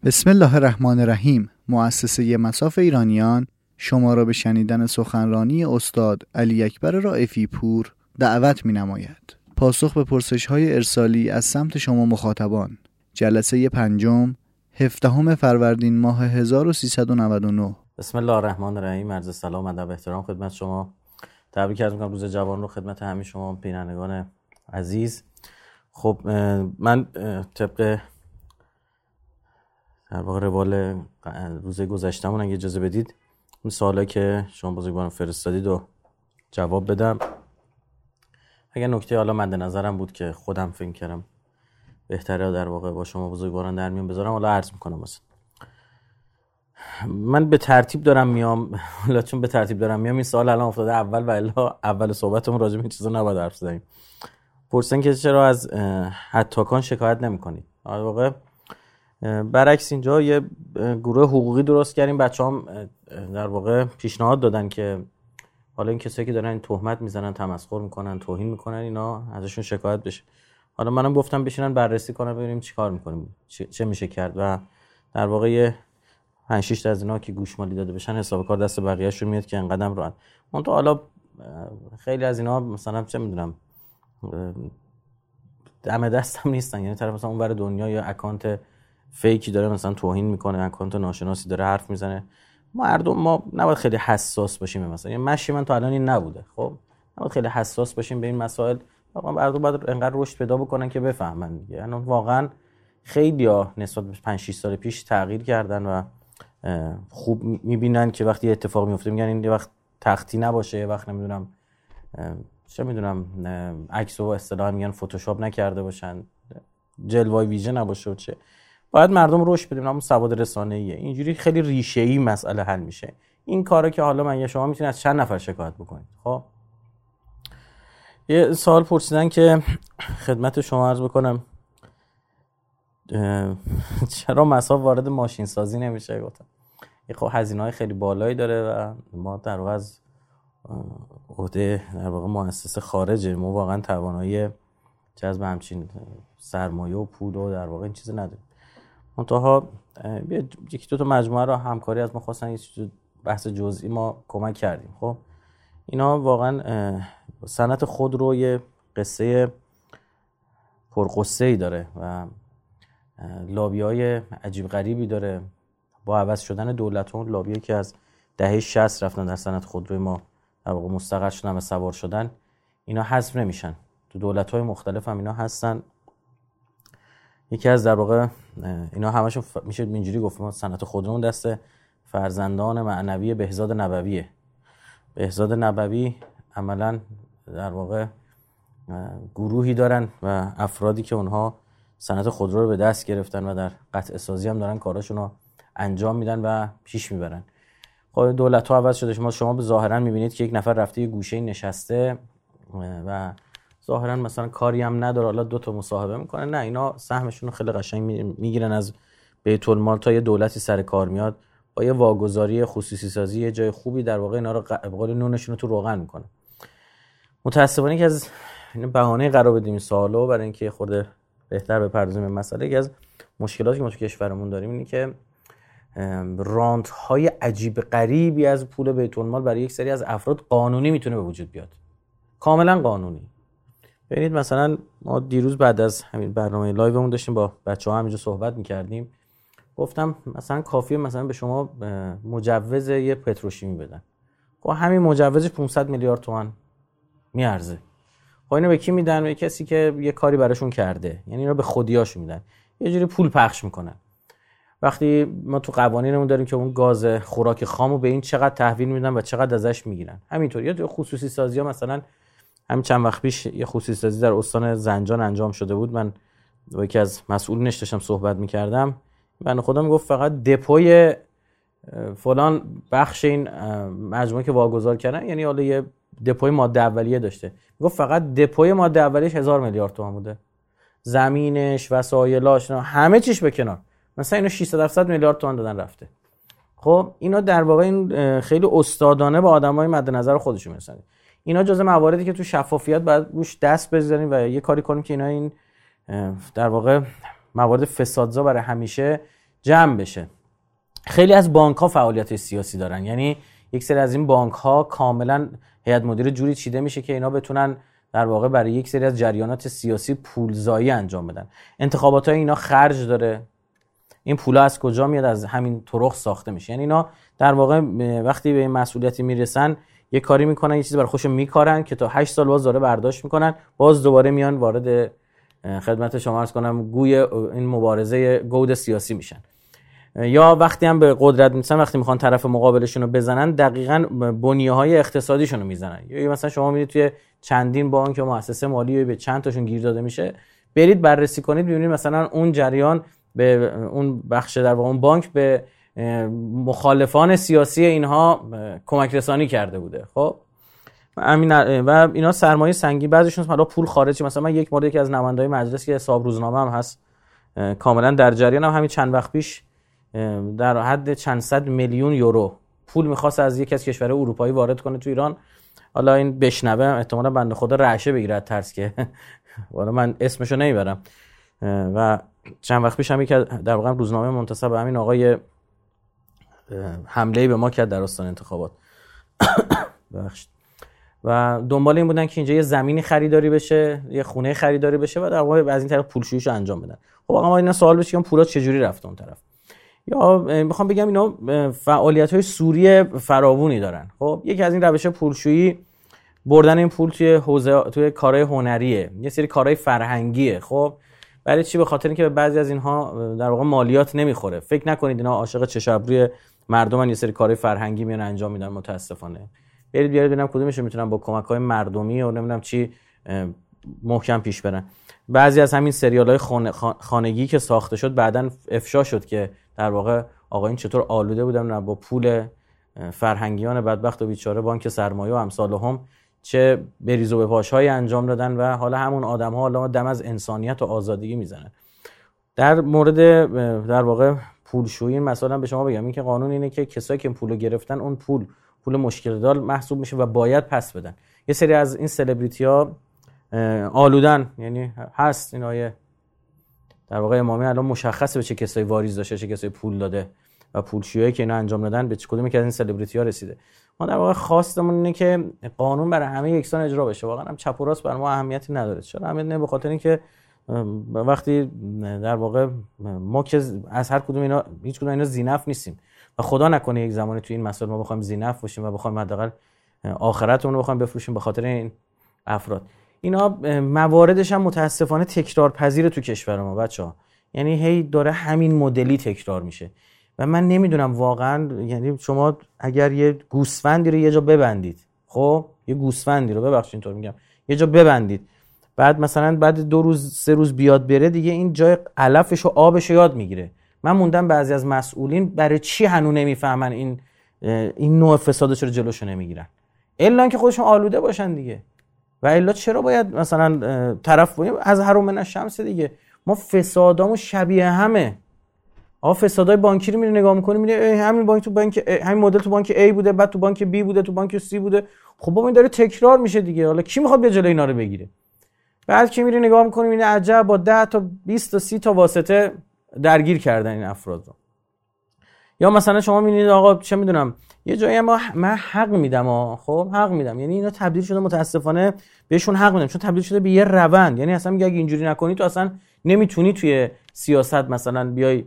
بسم الله الرحمن الرحیم. مؤسسه مصاف ایرانیان شما را به شنیدن سخنرانی استاد علی اکبر رائفی پور دعوت می‌نماید. پاسخ به پرسش‌های ارسالی از سمت شما مخاطبان. جلسه پنجم، 17 فروردین ماه 1399. بسم الله الرحمن الرحیم. عرض سلام، ادب، احترام خدمت شما. تبریک عرض می‌کنم روز جوان رو خدمت همه شما بینندگان عزیز. خب من طبق در واقع روال روز گذشتمون اگه اجازه بدید این سوالی که شما بزرگواران فرستادید رو جواب بدم. اگه نکته حالا مد نظرم بود که خودم فکر کردم بهتره در واقع با شما بزرگواران در میون بذارم، حالا عرض میکنم. مثلا من به ترتیب دارم میام، حالا چون به ترتیب دارم میام این سوال الان افتاده اول و الا اول صحبتمون راجع به این چیزا نباید حرف بزنیم. پرسن که چرا از حتاکان شکایت نمی‌کنید. در واقع برعکس اینجا یه گروه حقوقی درست کردیم. بچه‌هام در واقع پیشنهاد دادن که حالا این کسایی که دارن این تهمت میزنن، تمسخر میکنن، توهین میکنن، اینا ازشون شکایت بشه. حالا منم گفتم بشینن بررسی کنن ببینیم چیکار میکنیم، چه میشه کرد. و در واقع یه 5-6 تا از اینا که گوشمالی داده بشن حساب کار دست بقیه‌شون میاد که انقدرم راحت. اون تو حالا خیلی از اینا مثلا چه میدونم دم دستم نیستن، یعنی طرف مثلا اونور دنیا یا اکانت فیکی داره مثلا توهین میکنه، اکانت ناشناسی داره حرف میزنه. ما نباید خیلی حساس باشیم. مثلا یعنی مشی من تا الان این نبوده. خب نباید خیلی حساس باشیم به این مسائل. واقعا مردم باید انقدر رشد پیدا بکنن که بفهمن دیگه. یعنی واقعا خیلی‌ها نسبت به 5-6 سال پیش تغییر کردن و خوب میبینن که وقتی اتفاق میفته میگن این یه وقت تختی نباشه، یه وقت نمیدونم چه میدونم عکس و اصطلاحا میگن فتوشاپ نکرده باشن، جلوه ویژه نباشه و چه. باید مردم رشد بدیم، همون سواد رسانه‌ایه. اینجوری خیلی ریشه‌ای مسئله حل میشه. این کارا که حالا من یا شما میتونید از چند نفر شکایت بکنید. خب یه سوال پرسیدن که خدمت شما عرض بکنم چرا مصاف وارد ماشین سازی نمیشه. گفتم خب هزینه‌های خیلی بالایی داره و ما در واقع از عهده در واقع مؤسسه خارجه، ما واقعا توانایی جذب همچین سرمایه و پول و در واقع این چیزی نداریم. منتها یکی دو تا مجموعه رو همکاری از ما خواستن یه چیز بحث جزئی ما کمک کردیم. خب اینا واقعا صنعت خودرو یه قصه پرقصه‌ای داره و لابی‌های عجیب غریبی داره. با عوض شدن دولت‌ها، لابیایی که از دهه 60 رفتن در صنعت خودروی ما در واقع مستقر شدن و سوار شدن، اینا حذف نمیشن. تو دولت‌های مختلف هم اینا هستن. یکی از در واقع اینا همشون میشه اینجوری گفت ما صنعت خودرومون دست فرزندان معنوی بهزاد نبویه. بهزاد نبوی عملاً در واقع گروهی دارن و افرادی که اونها صنعت خودرو رو به دست گرفتن و در قطع سازی هم دارن کاراشون رو انجام میدن و پیش میبرن. خب دولت‌ها عوض شده. شما به ظاهرا میبینید که یک نفر رفته یه گوشه نشسته و ظاهرا مثلا کاری هم نداره، حالا 2 تا مصاحبه میکنه. نه، اینا سهمشون رو خیلی قشنگ میگیرن از بیت المال تا یه دولتی سر کار میاد با یه واگذاری خصوصی سازی یه جای خوبی در واقع اینا رو به قول نونشون رو تو روغن میکنه. متاسفانه که از این بهانه قرار بدیم این سوالو برای اینکه خورده بهتر بپردازیم به مسئله. یکی از مشکلاتی که ما تو کشورمون داریم اینه که رانت‌های عجیب غریبی از پول بیت المال برای یک سری از افراد قانونی میتونه به وجود بیاد، کاملا قانونی. ببینید مثلا ما دیروز بعد از همین برنامه لایومون داشتیم با بچه‌ها همینجا صحبت می‌کردیم. گفتم مثلا کافیه مثلا به شما مجوز یه پتروشیمی بدن. خب همین مجوزش 500 میلیارد تومان میارزه. خب اینو به کی میدن؟ به کسی که یه کاری براشون کرده. یعنی اینا به خودیاشون میدن. یه جوری پول پخش میکنن. وقتی ما تو قوانینمون داریم که اون گاز خوراک خامو به این چقدر تحویل میدن و چقدر ازش میگیرن. همینطور یا خصوصی سازی‌ها، مثلا همین چند وقت پیش یه خصوصی سازی در استان زنجان انجام شده بود. من با یکی از مسئولینش داشتم صحبت می‌کردم. من خودم گفت فقط دپوی فلان بخش این مجموعه که واگذار کردن، یعنی حالا یه دپوی ماده اولیه داشته، گفت فقط دپوی ماده اولیه‌اش 1000 میلیارد تومان بوده. زمینش، وسایلاش، همه چیش به کنار. مثلا اینو 600 میلیارد تومان دادن رفته. خب اینا در واقع این خیلی استادانه به آدمای مد نظر خودشون میرسن. اینا جزء مواردی که تو شفافیت باید روش دست بذاریم و یه کاری کنیم که اینا این در واقع موارد فسادزا برای همیشه جمع بشه. خیلی از بانک‌ها فعالیت سیاسی دارن، یعنی یک سری از این بانک‌ها کاملا هیئت مدیره جوری چیده میشه که اینا بتونن در واقع برای یک سری از جریانات سیاسی پولزایی انجام بدن. انتخابات‌های اینا خرج داره، این پولا از کجا میاد؟ از همین طرق ساخته میشه. یعنی اینا در واقع وقتی به این مسئولیتی میرسن یه کاری میکنن، یه چیزی برای خودشون میکارن که تا 8 سال باز دوباره برداشت میکنن، باز دوباره میان وارد خدمت شما عرض کنم گوی این مبارزه گود سیاسی میشن. یا وقتی هم به قدرت میرسن، وقتی میخوان طرف مقابلشون رو بزنن، دقیقاً بنیه‌های اقتصادیشون رو میزنن. یا مثلا شما میرید توی چندین بانک یا مؤسسه مالی به چند تاشون گیر داده میشه، برید بررسی کنید ببینید مثلا اون جریان به اون بخش در واقع اون بانک به مخالفان سیاسی اینها کمک رسانی کرده بوده. خب و اینا سرمایه سنگین، بعضیشون حالا پول خارجی. مثلا من یک مورد که از نمایندگان مجلس که حساب روزنامه هم هست کاملا در جریانم، همین چند وقت پیش در حد چند صد میلیون یورو پول می‌خواست از یک از کشورهای اروپایی وارد کنه تو ایران. حالا این بشنوه احتمالاً بنده خدا رعشه بگیره ترس که والا من اسمشو نمیبرم. و چند وقت پیش هم یک در واقع روزنامه منتسب به همین آقای حمله به ما کرد در آستان انتخابات بخشید و دنبال این بودن که اینجا یه زمینی خریداری بشه، یه خونه خریداری بشه و در واقع از این طرف پولشوییشو انجام بدن. خب آقا اینا سوال بشه که اون پولا چجوری رفته اون طرف. یا میخوام بگم اینا فعالیت‌های سوری فراوونی دارن. خب یکی از این روش پولشویی بردن این پول توی کارهای هنریه، یه سری کارهای فرهنگیه. خب برای چی؟ به خاطر اینکه به بعضی از اینها در واقع مالیات نمیخوره. فکر نکنید اینا عاشق چش ابروی مردمن، یه سری کارهای فرهنگی میان انجام میدن. متاسفانه بیارید ببینم کدومش میتونن با کمک‌های مردمی و نمیدونم چی محکم پیش برن. بعضی از همین سریال‌های خانگی که ساخته شد بعداً افشا شد که در واقع آقایون چطور آلوده بودن با پول فرهنگیان بدبخت و بیچاره بانک سرمایه و امثالهم چه بریز و بپاش‌های انجام دادن و حالا همون آدم‌ها حالا دم از انسانیت و آزادگی میزنن. در مورد در واقع پولشویی مثلا به شما بگم این که قانون اینه که کسایی که پولو گرفتن اون پول مشکل دار محسوب میشه و باید پس بدن. یه سری از این سلبریتی‌ها آلودن، یعنی هست این آیه در واقع امامی الان مشخصه به چه کسایی واریز داشته، چه کسایی پول داده و پولشویی که اینا انجام دادن به کدومی که از این سلبریتی‌ها رسیده. ما در واقع خواستمون اینه که قانون برای همه یکسان اجرا بشه. واقعا هم چپ و راست برای ما اهمیتی نداره. چرا اهمیت نداره؟ به خاطر اینکه وقتی در واقع ما که از هر کدوم اینا هیچ کدوم اینا ذی‌نفع نیستیم و خدا نکنه یک زمانی تو این مسائل ما بخوایم ذی‌نفع باشیم و بخوایم حداقل آخرتمون رو بخوایم بفروشیم به خاطر این افراد. اینا مواردش هم متاسفانه تکرار پذیر تو کشور ما بچه‌ها. یعنی هی داره همین مدلی تکرار میشه و من نمیدونم واقعا. یعنی شما اگر یه گوسفندی رو یه جا ببندید، خب یه گوسفندی رو ببخشید اینطور میگم یه جا ببندید، بعد مثلا بعد 2 روز 3 روز بیاد بره دیگه این جای علفش و آبش رو یاد میگیره. من موندم بعضی از مسئولین برای چی هنوز نمیفهمن این نوع فسادش رو جلوشو نمیگیرن، الا اینکه خودشون آلوده باشن دیگه. و الا چرا باید مثلا طرف از هر من الشمس دیگه. ما فسادامو شبیه همه. آقا فسادای بانکی رو میری نگاه می‌کنی میگی همین بانک تو بانک همین مدل تو بانک A بوده، بعد تو بانک B بوده، تو بانک C بوده. خب بابا این داره تکرار میشه دیگه. حالا کی میخواد بیا جلوی اینا رو بگیره؟ بعد که میری نگاه می‌کنی میبینی عجب با 10 تا 20 تا 30 تا واسطه درگیر کردن این افراد رو. یا مثلا شما میبینید آقا چه میدونم یه جایی من حق میدم خب حق میدم، یعنی اینا تبدیل شده متاسفانه بهشون حق میدم چون تبدیل شده به یه روند. یعنی اصلا میگه اگه اینجوری نکنی تو اصلا نمیتونی توی سیاست مثلا بیای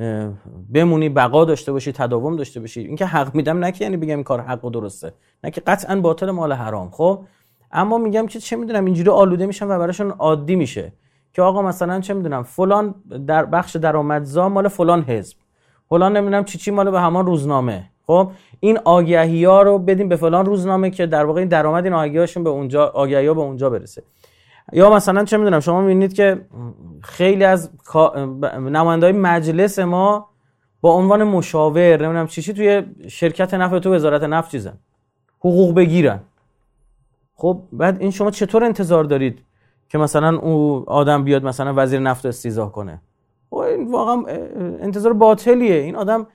بمونی، بقا داشته باشی، تداوم داشته باشی. اینکه حق میدم نه که یعنی بگم این کار حق و درسته، نه که قطعا باطل مال حرام. خب اما میگم که چه میدونم اینجوری آلوده میشن و براشون عادی میشه که آقا مثلا چه میدونم فلان در بخش درآمدزا مال فلان حزب، فلان نمیدونم چی مال به همان روزنامه. خب این آگهی‌ها رو بدیم به فلان روزنامه که در واقع این درآمد این آگهی‌هاشون به اونجا، آگهی‌ها به اونجا برسه. یا مثلا چه میدونم شما میبینید که خیلی از نماینده‌های مجلس ما با عنوان مشاور نمیدونم چی توی شرکت نفت تو وزارت نفت چیزن حقوق بگیرن. خب بعد این شما چطور انتظار دارید که مثلا اون آدم بیاد مثلا وزیر نفت استیضاح کنه؟ این واقعا انتظار باطلیه. این آدم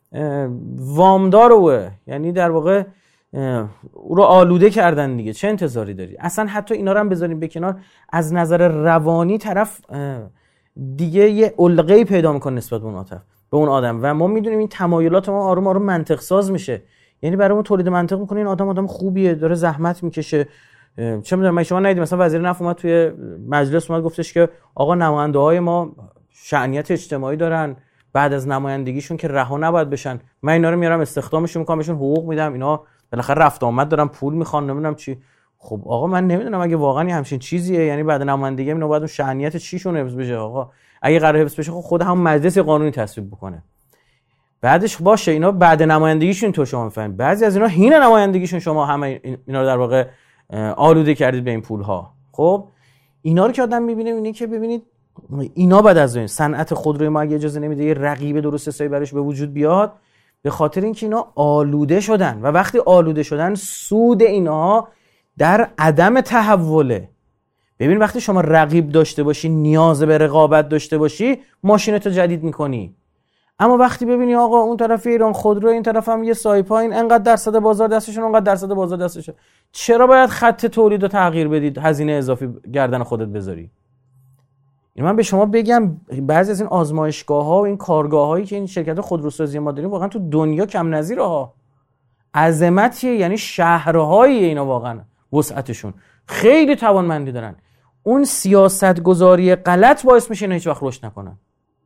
وامداروه، یعنی در واقع او رو آلوده کردن دیگه. چه انتظاری داری؟ اصلا حتی اینا رو هم بذاریم به کنار، از نظر روانی طرف دیگه یه علقه‌ای پیدا میکنه نسبت به اون به اون آدم و ما میدونیم این تمایلات ما آروم آروم منطق ساز میشه. یعنی برامون تولید منطق میکنه این آدم خوبیه، داره زحمت میکشه. چه میدونم، شما ندید مثلا وزیر نفت اومد توی مجلس اومد گفتش که آقا نماینده‌های ما شأنیت اجتماعی دارن، بعد از نمایندگیشون که رها نباید بشن، من اینا رو میارم استخدامشون میکنم، بهشون حقوق میدم، اینا بالاخره رفت آمد دارن، پول میخوان، نمیدونم چی. خب آقا من نمیدونم اگه واقعا همچین چیزیه، یعنی بعد نمایندگی اینا باید اون شأنیت چیشون حفظ بشه. آقا اگه قرار حفظ بشه خود هم مجلس قانونی تصویب بکنه، بعدش باشه اینا بعد نمایندگیشون تو شما میفهمید بعضی از اینا هین نمایندگیشون شما همه اینا رو در واقع آلوده کردید به این پول ها. خب اینا رو که آدم میبینه اینه که ببینید اینا بعد از این صنعت خودروی ما اگه اجازه نمیده یه رقیب درست حسابی براش به وجود بیاد، به خاطر اینکه اینا آلوده شدن و وقتی آلوده شدن سود اینا در عدم تحوله. ببین وقتی شما رقیب داشته باشی، نیاز به رقابت داشته باشی، ماشینتو جدید میکنی. اما وقتی ببینی آقا اون طرف ایران خودرو، این طرف هم یه سایپا، انقدر درصد بازار دستشون، انقدر درصد بازار دستشون، چرا باید خط تولید رو تغییر بدید، هزینه اضافی گردن خودت بذاری؟ این من به شما بگم بعضی از این آزمایشگاه‌ها و این کارگاه‌هایی که این شرکت خودروسازی ما داریم واقعا تو دنیا کم نظیره ها. عظمتیه، یعنی شهرهای اینا واقعا وسعتشون خیلی توانمندی دارن. اون سیاست گذاری غلط باعث میشه اینا هیچ وقت رشد نکنن.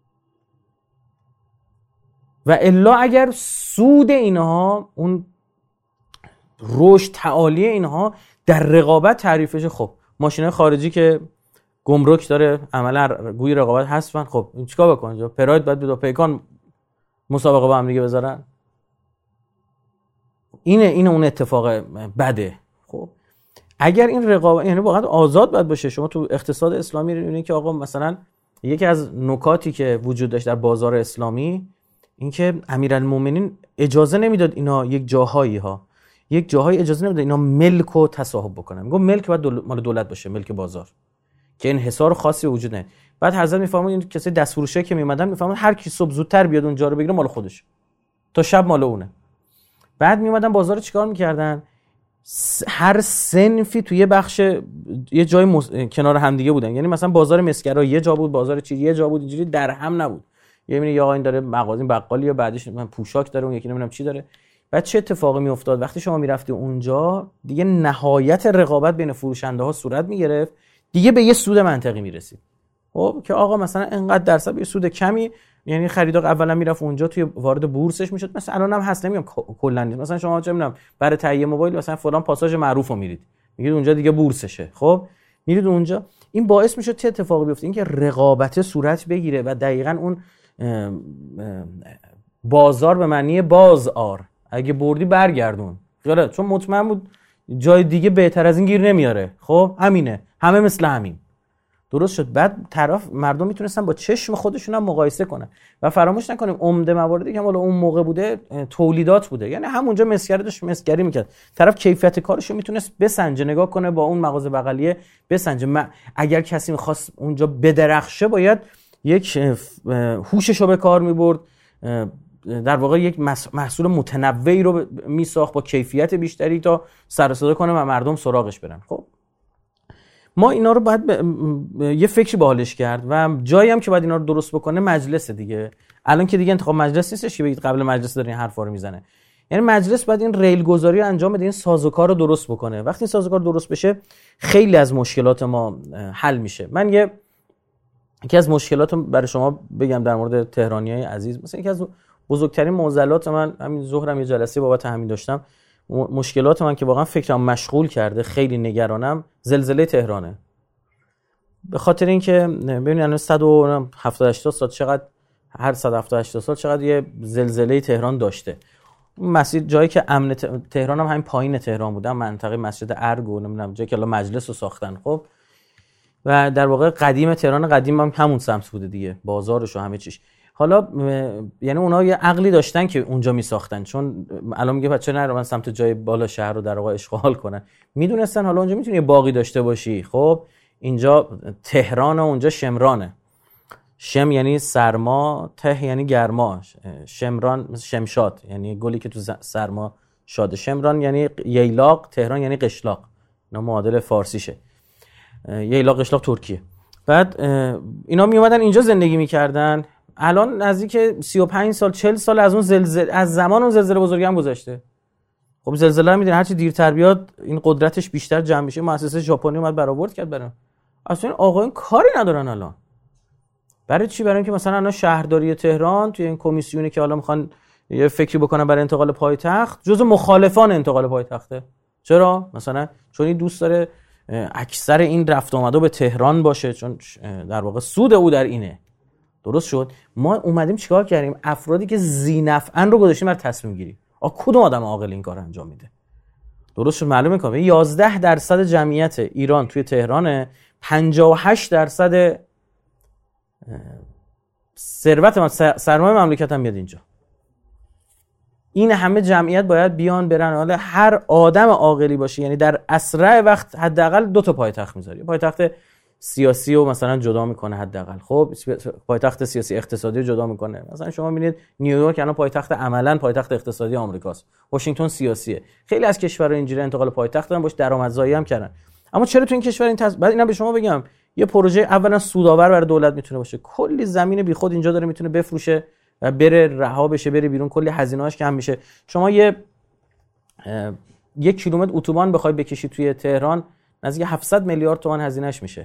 و الا اگر سود اینها، اون رشد تعالی اینها در رقابت تعریفش، خب ماشین‌های خارجی که گمرک داره عملا گوی رقابت هستن، خب این چیکار بکنه؟ پراید باید به پیکان مسابقه با هم دیگه بذارن. اینه اون اتفاق بده. خب اگر این رقابت یعنی واقعا آزاد باید باشه. شما تو اقتصاد اسلامی می‌بینید که آقا مثلا یکی از نکاتی که وجود داشت در بازار اسلامی این که امیرالمومنین اجازه نمیداد اینا یک جاهایی اجازه نمیداد اینا ملک و تصاحب بکنن. میگم ملک باید مال دولت باشه، ملک بازار، که انحصار خاصی وجود نداره. بعد حضرت میفهمون این کسی دستفروشه که میمدن میفهمون هر کی صبح زودتر بیاد اونجا رو بگیره مال خودشه، تا شب مال اونه. بعد میومدن بازار رو چیکار میکردن؟ هر صنفی توی بخش یه جای کنار هم دیگه بودن. یعنی مثلا بازار مسگرا یه جا بود، بازار چی یه جا بود، اینجوری در هم نبود. یه آقا این داره مغازه بقالی یا بعدش من پوشاک داره، اون یکی نمیدونم چی داره. بعد چه اتفاقی میافتاد؟ وقتی شما میرفتی اونجا دیگه نهایت رقابت بین فروشنده ها صورت میگرفت، دیگه به یه سود منطقی میرسید. خب که آقا مثلا انقدر درصد یه سود کمی، یعنی خریدار اولا میرفت اونجا توی وارد بورسش میشد. مثلا الان هم هست، نمیگم کلا، مثلا شما چه میدونم برای تهیه موبایل مثلا فلان پاساژ معروفو میرید، میگید اونجا دیگه بورسشه. خب میرید اونجا، این باعث میشد چه اتفاقی بیفته؟ اینکه رقابت صورت بگیره و دقیقاً اون بازار به معنی بازار، اگه بردی برگردون، چون مطمئن بود جای دیگه بهتر از این گیر نمیاره. خب همینه، همه مثل همین. درست شد. بعد طرف مردم میتونستن با چشم خودشون هم مقایسه کنن و فراموش نکنیم عمده مواردی که مالا اون موقع بوده تولیدات بوده. یعنی همونجا مسگری داشت مسگری میکرد، طرف کیفیت کارشو میتونست بسنجه، نگاه کنه با اون مغازه بغلیه بسنجه. اگر کسی میخواست اونجا بدرخشه باید یک هوششو به کار میبرد، در واقع یک محصول متنوعی رو میساخت با کیفیت بیشتری تا سر و صدا کنه و مردم سراغش برن. خب ما اینا رو باید یه فکری باحالش کرد و جایی هم که باید اینا رو درست بکنه مجلس دیگه. الان که دیگه انتخاب مجلس نیستش که بگید قبل مجلس داره این حرفا رو میزنه. یعنی مجلس باید این ریل گذاری رو انجام بده، این سازوکار رو درست بکنه. وقتی این سازوکار درست بشه خیلی از مشکلات ما حل میشه. من یکی از مشکلات برای شما بگم در مورد تهرانیای عزیز. مثلا یکی از بزرگترین معضلات من، همین ظهرم یه جلسه بابت همین داشتم، مشکلات من که واقعا فکرم مشغول کرده، خیلی نگرانم، زلزله تهرانه. به خاطر اینکه ببینید الان 170 سال چقدر، هر 170 سال چقدر یه زلزله تهران داشته. مسجد جایی که امن تهران هم همین پایین تهران بودن، منطقه مسجد ارگ و نمیدونم جایی که الان مجلس رو ساختن. خب و در واقع قدیم تهران قدیم هم همون سمت بوده دیگه، بازارش و همه چیش. حالا یعنی اونا یه عقلی داشتن که اونجا میساختن، چون الان میگه بچه نرو سمت جای بالا شهر رو در واقع اشغال کنن. میدونستن حالا اونجا میتونی یه باغی داشته باشی. خب اینجا تهران و اونجا شمرانه. شم یعنی سرما، ته یعنی گرما، شمران شمشاد یعنی گلی که تو سرما شاده. شمران یعنی ییلاق، تهران یعنی قشلاق، اینا معادل فارسیشه. ییلاق قشلاق ترکیه. بعد اینا می اومدن اینجا زندگی میکردن. الان نزدیک 35 سال 40 سال از اون زلزله، از زمان اون زلزله بزرگی هم گذشته. خب زلزله هم میدونی هر چی دیرتر بیاد این قدرتش بیشتر جمع میشه. مؤسسه ژاپنی اومد برآورد کرد برام. اصلا آقایون کاری ندارن الان. برای چی؟ برای اینکه مثلا الان شهرداری تهران توی این کمیسیونی که حالا میخوان یه فکری بکنن برای انتقال پایتخت، جزو مخالفان انتقال پایتخته. چرا؟ مثلا چون این دوست داره اکثر این رفت آمده به تهران باشه، چون در واقع سود او در اینه. درست شد؟ ما اومدیم چیکار کردیم؟ افرادی که ذی‌نفعن رو گذاشتیم برای تصمیم گیری. کدوم آدم عاقل این کارو انجام میده؟ درست شد؟ معلومه که 11% جمعیت ایران توی تهرانه، 58% ثروت سرمایه مملکت هم میاد اینجا. این همه جمعیت باید بیان برن. حالا هر آدم عاقلی باشه، یعنی در اسرع وقت حداقل 2 تا پایتخت میذاره. پایتخت سیاسی رو مثلا جدا میکنه حداقل، خب پایتخت سیاسی اقتصادی رو جدا میکنه. مثلا شما میبینید نیویورک الان پایتخت عملاً پایتخت اقتصادی آمریکاست، واشنگتن سیاسیه. خیلی از کشورها اینجوری انتقال پایتخت دارن، باش درآمدزایی هم کردن. اما چرا تو این کشور این بعد اینا به شما بگم یه پروژه اولا سودآور برای دولت میتونه باشه، کلی زمین بیخود اینجا داره میتونه بفروشه و بره رها بشه بره بیرون، کلی هزینه‌اش کم میشه. شما یک کیلومتر اتوبان بخوای بکشی توی تهران نزدیک 700 میلیارد تومان هزینه‌اش میشه.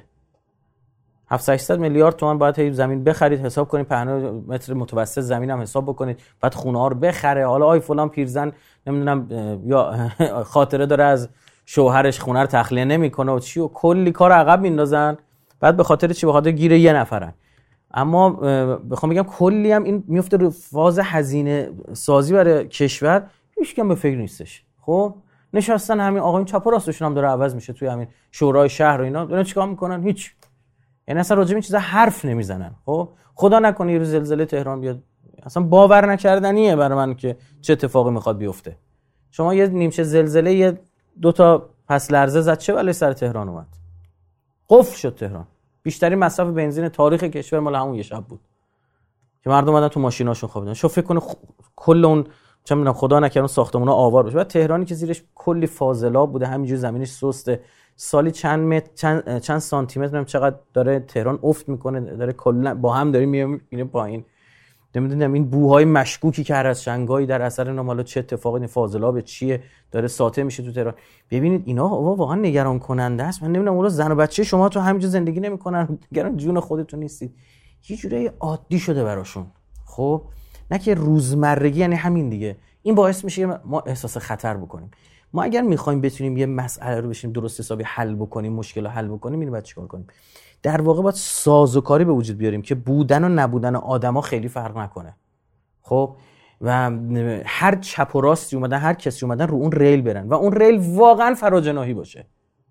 700 میلیارد تومان باید زمین بخرید، حساب کنید، پهنای متر متوسط زمین هم حساب بکنید، بعد خونه ها رو بخره. حالا آی فلان پیرزن نمیدونم یا خاطره داره از شوهرش خونه رو تخلیه نمیکنه و چی و کلی کار عقب میندازن، بعد به خاطر چی؟ به خاطر گیر یه نفرن. اما بخوام بگم کلی هم این میفته رو فاز هزینه سازی برای کشور، هیچ کم به فکر نیستش. خب نشستن همین آقایون چپ و راستشون هم داره عوض میشه توی همین شورای شهر و اینا، دارن چیکار میکنن؟ هیچ. یعنی اصلا راجع به این چیزا حرف نمیزنن. خب خدا نکنه یه روز زلزله تهران بیاد، اصلا باور نکردنیه برای من که چه اتفاقی میخواد بیفته. شما یه نیمچه زلزله یه 2 تا پس لرزه زد، چه بلایی سر تهران اومد؟ قفل شد تهران. بیشترین مصرف بنزین تاریخ کشور مال همون یه شب بود که مردم اومدن تو ماشیناشون خوابیدن. شو فکر کنه کل اون چه میدونم خدا نکنه ساختمونا آوار بشه. بعد تهرانی که زیرش کلی فاضلاب بوده، همینجوری زمینش سسته، سالی چند سانتی متر هم چقدر داره تهران افت میکنه، داره کلا با هم داره میره پایین. نمیدونم این بوهای مشکوکی که هر از شنگایی در اثر نمالا چه اتفاقی، این فاضلاب چیه داره ساطع میشه تو تهران. ببینید اینا واقعا نگران کننده است. من نمیدونم اون زن و بچه شما تو همینجا زندگی نمیکنن، نگران جون خودتون نیستید، یه جوری عادی شده براشون. خب نه که روزمرگی، یعنی همین دیگه. این باعث میشه ما احساس خطر بکنیم. ما اگر میخوایم بتونیم یه مسئله رو بشیم درست حسابی حل بکنیم، مشکل رو حل بکنیم، اینو باید چیکار کنیم؟ در واقع باید سازوکاری به وجود بیاریم که بودن و نبودن آدما خیلی فرق نکنه. خب و هر چپ و راستی اومدن، هر کسی اومدن رو اون ریل برن و اون ریل واقعا فراجناحی باشه.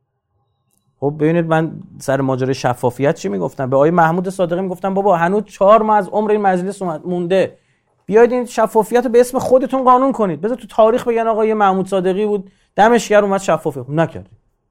خب ببینید من سر ماجرای شفافیت چی میگفتم؟ به آقای محمود صادقی میگفتم بابا هنوز 4 ماه از عمر این مجلس مونده، بیاید این شفافیت رو به اسم خودتون قانون کنید. بذار تو تاریخ بگن آقا محمود صادقی بود دمش گرم اومد شفافیت نکرد.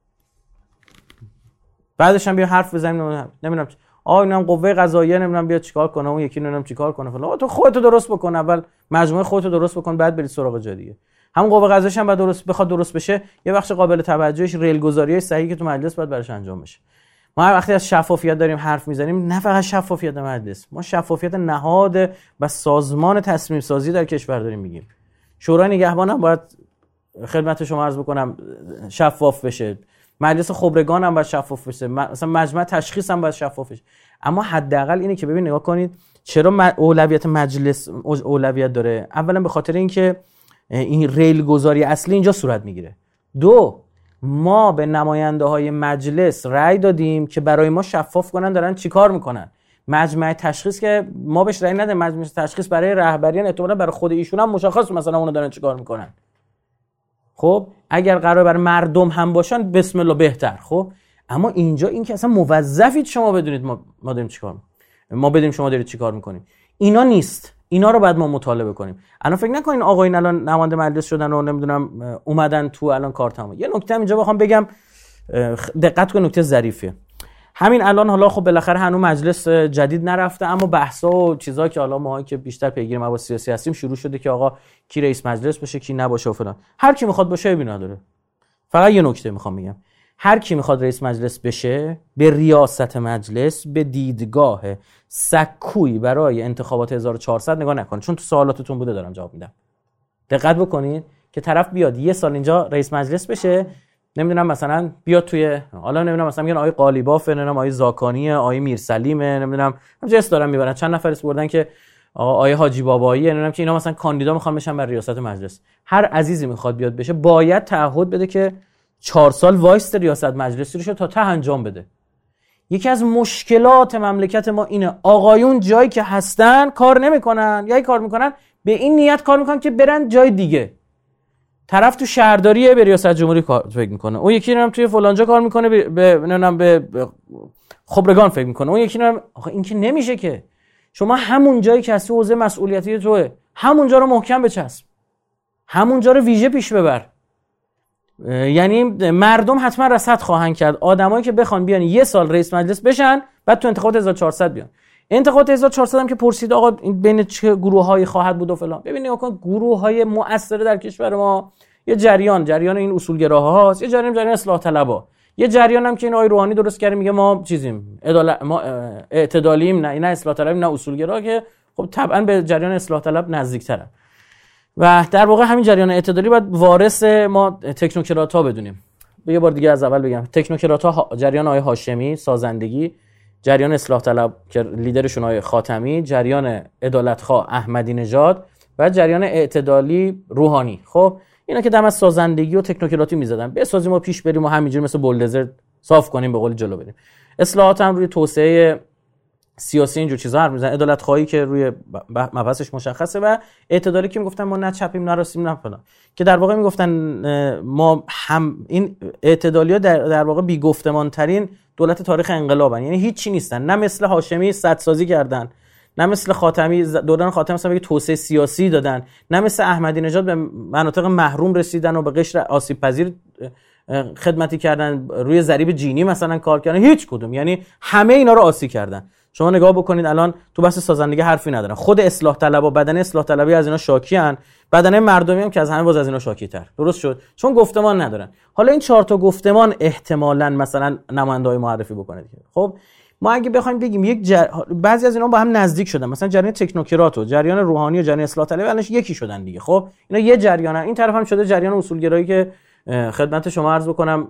بعدش هم بیا حرف بزنیم نمیدونم اینم قوه قضاییه نمیدونم بیا چیکار کنه، اون یکی نمیدونم چیکار کنه فلان. تو خودت درست بکن، اول مجموعه خودت درست بکن، بعد برید سراغ جای دیگه. همون قوه قضاییش هم بعد درست بشه، یه بخش قابل توجهش ریل گذاریای صحیح که تو مجلس باید براش انجام بشه. ما هر وقتی از شفافیت داریم حرف میزنیم، نه فقط شفافیت مجلس، ما شفافیت نهاد و سازمان تصمیم سازی در کشور داریم میگیم. شورای نگهبان هم باید خدمت شما عرض بکنم شفاف بشه، مجلس خبرگان هم باید شفاف بشه، مثلا مجمع تشخیص هم باید شفاف بشه. اما حداقل اینه که ببین نگاه کنید چرا اولویت مجلس اولویت داره. اولا به خاطر اینکه این ریل گذاری اصلی اینجا صورت میگیره. 2 ما به نماینده های مجلس رأی دادیم که برای ما شفاف کنن دارن چیکار میکنن. مجمع تشخیص که ما بهش رأی ندادیم، مجمع تشخیص برای رهبریان احتمالاً برای خود ایشون هم مشخص مثلا اونا دارن چیکار میکنن. خب اگر قرار بر مردم هم باشن بسم الله بهتر. خب اما اینجا این که اصلا موظفید شما بدونید ما داریم چیکار ما بدونیم شما دارید چیکار میکنید، اینا نیست. اینا رو بعد ما مطالبه کنیم. الان فکر نکنین آقایون الان نماینده مجلس شدن و نمیدونم اومدن تو الان کار تمام. یه نکته اینجا بخوام بگم، دقت کن، نکته ظریفیه. همین الان حالا خب بالاخره هنوز مجلس جدید نرفته، اما بحثا و چیزا که حالا ما که بیشتر پیگیر مباحث سیاسی هستیم شروع شده که آقا کی رئیس مجلس باشه کی نباشه و فلان. هر کی میخواد باشه ابی نداره. فقط یه نکته میخوام بگم، هر کی میخواد رئیس مجلس بشه به ریاست مجلس به دیدگاه سکویی برای انتخابات 1400 نگاه نکنه، چون تو سوالاتتون بوده دارم جواب میدم. دقت بکنید که طرف بیاد یه سال اینجا رئیس مجلس بشه، نمیدونم مثلا بیاد توی حالا نمیدونم مثلا میگن آقای قالیباف، نمیدونم آقای زاکانی، آقای میرسلیمه، نمیدونم همینجا اس دارن میبرن، چند نفر اس بردن که آقای حاجی بابایی، نمیدونم که اینا مثلا کاندیدا میخوان بشن بر ریاست مجلس. هر عزیزی میخواد بیاد بشه باید تعهد بده که 4 سال وایست ریاست مجلسی رو تا ته انجام بده. یکی از مشکلات مملکت ما اینه آقایون جایی که هستن کار نمیکنن، یا کار میکنن به این نیت کار میکنن که برن جای دیگه. طرف تو شهرداری به ریاست جمهوری کار فکر میکنه، اون یکی هم توی فلانجا کار میکنه به خبرگان فکر میکنه، اون یکی هم آخه این که نمیشه که. شما همون جایی که هستی حوزه مسئولیتی توئه، همونجا رو محکم بچسب، همونجا رو ویژه پیش ببر. یعنی مردم حتما رصد خواهند کرد آدمایی که بخوان بیان یه سال رئیس مجلس بشن بعد تو انتخابات 1400 بیان. انتخابات 1400 هم که پرسید آقا بین چه گروه‌هایی خواهد بود و فلان، ببینید آقا گروه‌های مؤثر در کشور ما یه جریان این اصولگراهاست، یه جریان اصلاح طلبا، یه جریان هم که این آقای روحانی درست کرده میگه ما چیزیم ما اعتدالیم، نه اصلاح طلبیم نه اصولگرا، که خب طبعا به جریان اصلاح طلب نزدیک‌تره. و در واقع همین جریان اعتدالی باید وارث ما تکنوکرات‌ها بدونیم. یه بار دیگه از اول بگم، تکنوکرات‌ها جریان آقای هاشمی سازندگی، جریان اصلاح طلب که لیدرشون آقای خاتمی، جریان عدالت‌خواه احمدی نژاد و جریان اعتدالی روحانی. خب اینا که دم از سازندگی و تکنوکراتی می‌زدن، بسازیم و پیش بریم و همینجوری مثل بولدوزر صاف کنیم به قول جلو بریم. اصلاحات هم روی توسعه سیاسی اینجور چیزا حرف میزنن، عدالت خواهی که روی مبحثش مشخصه و اعتدالی که میگفتن ما نه چپیم نه راستیم نه فلان، که در واقع میگفتن ما هم این اعتدالیا در واقع بی گفتمان ترین دولت تاریخ انقلابن، یعنی هیچ چی نیستن، نه مثل هاشمی سدسازی کردن، نه مثل خاتمی دوران خاتمی مثلا توسعه سیاسی دادن، نه مثل احمدی نژاد به مناطق محروم رسیدن و به قشر آسیب پذیر خدمتی کردن، روی ضریب جینی مثلا کار کردن، هیچ کدوم، یعنی همه اینا رو آسی کردن. شما نگاه بکنید الان تو بحث سازندگی حرفی ندارن، خود اصلاح طلب و بدن اصلاح طلبی از اینا شاکیان، بدن مردمی هم که از همه باز از اینا شاکی‌تر. درست شد، چون گفتمان ندارن. حالا این 4 تا گفتمان احتمالاً مثلا نماینده‌های معرفی بکنه دیگه. خب ما اگه بخوایم بگیم بعضی از اینا با هم نزدیک شدن، مثلا جریان تکنوکرات و جریان روحانی و جریان اصلاح طلبی الان یکی شدن دیگه. خب اینا یه جریانن، این طرف هم شده جریان اصولگرایی که خدمت شما عرض بکنم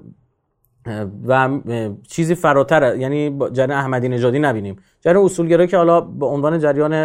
و چیزی فراتر، یعنی جریان احمدی نژادی نبینیم، جریان اصولگرایی که حالا به عنوان جریان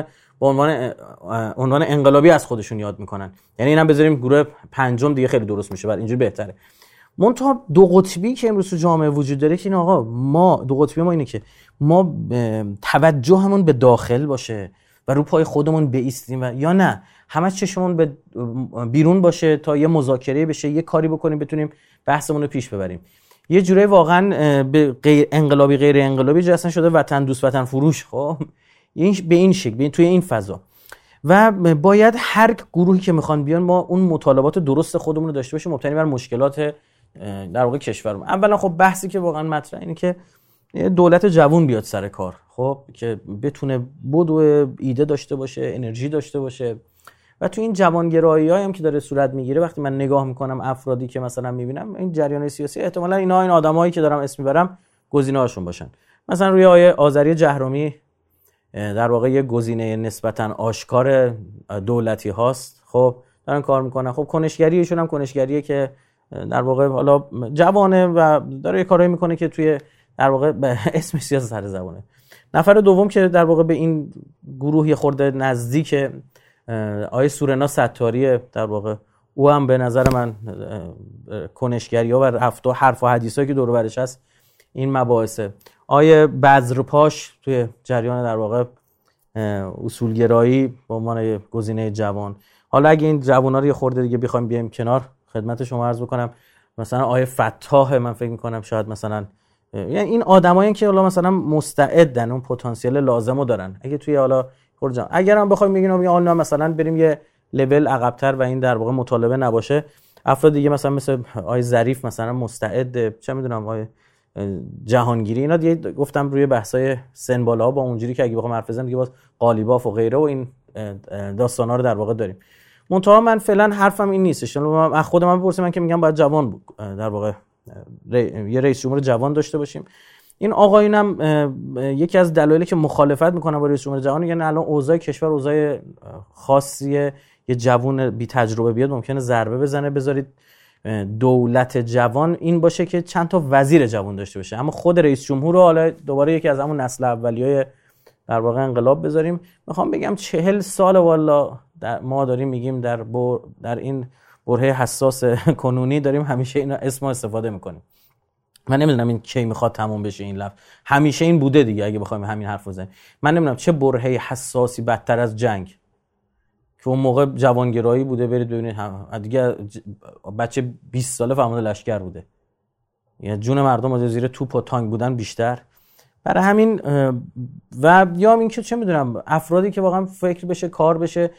عنوان انقلابی از خودشون یاد میکنن، یعنی اینم بذاریم گروه پنجم دیگه خیلی درست میشه، بعد اینجوری بهتره. منتها دو قطبی که امروز تو جامعه وجود داره که این آقا ما دو قطبی ما اینه که ما توجهمون به داخل باشه و رو پای خودمون بایستیم و یا نه همه چشمون به بیرون باشه تا یه مذاکره بشه، یه کاری بکنیم بتونیم بحثمون رو پیش ببریم. یه جوری واقعا به غیر انقلابی غیر انقلابی اصلا شده وطن دوست وطن فروش. خب به این شکل توی این فضا و باید هر گروهی که میخوان بیان ما اون مطالبات درست خودمون رو داشته باشیم مبتنی بر مشکلات در واقع کشورمون. اولا خب بحثی که واقعا مطرحه اینه که دولت جوان بیاد سر کار، خب که بتونه بدو ایده داشته باشه، انرژی داشته باشه و تو این جوانگرایی‌هایی هم که داره صورت میگیره وقتی من نگاه میکنم افرادی که مثلا میبینم این جریان سیاسی احتمالاً این آدمایی که دارم اسم میبرم گزینه‌هاشون باشن. مثلا روی آیه آذری جهرمی در واقع یه گزینه نسبتاً آشکار دولتی هاست، خب دارن کار میکنن. خب کنشگریشون هم کنشگریه که در واقع حالا جوانه و داره یه کارایی میکنه که توی در واقع اسم سیاست سر زبونه. نفر دوم که در واقع به این گروه خورده نزدیک آیه سورنا ستاری، در واقع او هم به نظر من کنشگری‌ها و رفت و حرف و حدیثایی که دور و برش هست این مباحثه. آیه بذرپاش توی جریان در واقع اصولگرایی به عنوان گزینه جوان. حالا اگه این جوونا رو یه خورده دیگه بخوایم بیایم کنار خدمت شما عرض بکنم، مثلا آیه فتاح من فکر می‌کنم شاید مثلا یعنی این آدمایی که حالا مثلا مستعدن اون پتانسیل لازمو دارن، اگه توی حالا اگر هم بخوایم بگیم حالا مثلا بریم یه لول عقب‌تر و این در واقع مطالبه نباشه، افراد دیگه مثلا مثل آقای ظریف مثلا مستعد، چه میدونم آقای جهانگیری، اینا دیگه گفتم روی بحث‌های سن بالا با اونجوری که اگه بخوام حرف بزنم دیگه باز قالیباف و غیره و این داستانا رو در واقع داریم. منتها من فعلا حرفم این نیستش، من خودم بپرسم، من که میگم باید جوان در واقع یه رئیس جمهور جوان داشته باشیم. این آقایونم یکی از دلایلی که مخالفت میکنن با رئیس جمهور جوان، یعنی الان اوضاع کشور اوضاع خاصیه، یه جوان بی تجربه بیاد ممکنه ضربه بزنه. بذارید دولت جوان این باشه که چند تا وزیر جوان داشته باشه، اما خود رئیس جمهور رو حالا دوباره یکی از همون نسل اولیای در واقع انقلاب بذاریم. میخوام بگم 40 سال والا ما داریم میگیم در این برهه حساس کنونی داریم همیشه اینا اسم استفاده میکنیم. من نمیدونم این کی میخواد تموم بشه این لفظ، همیشه این بوده دیگه. اگه بخوایم همین حرف بزنیم، من نمیدونم چه برهه حساسی بدتر از جنگ که اون موقع جوانگرایی بوده. برید ببینید دیگه بچه 20 ساله فرمانده لشکر بوده، یعنی جون مردم زیر توپ و تانک بودن بیشتر. برای همین و یا این که چه میدونم افرادی که واقعا فکر بشه، کار بشه،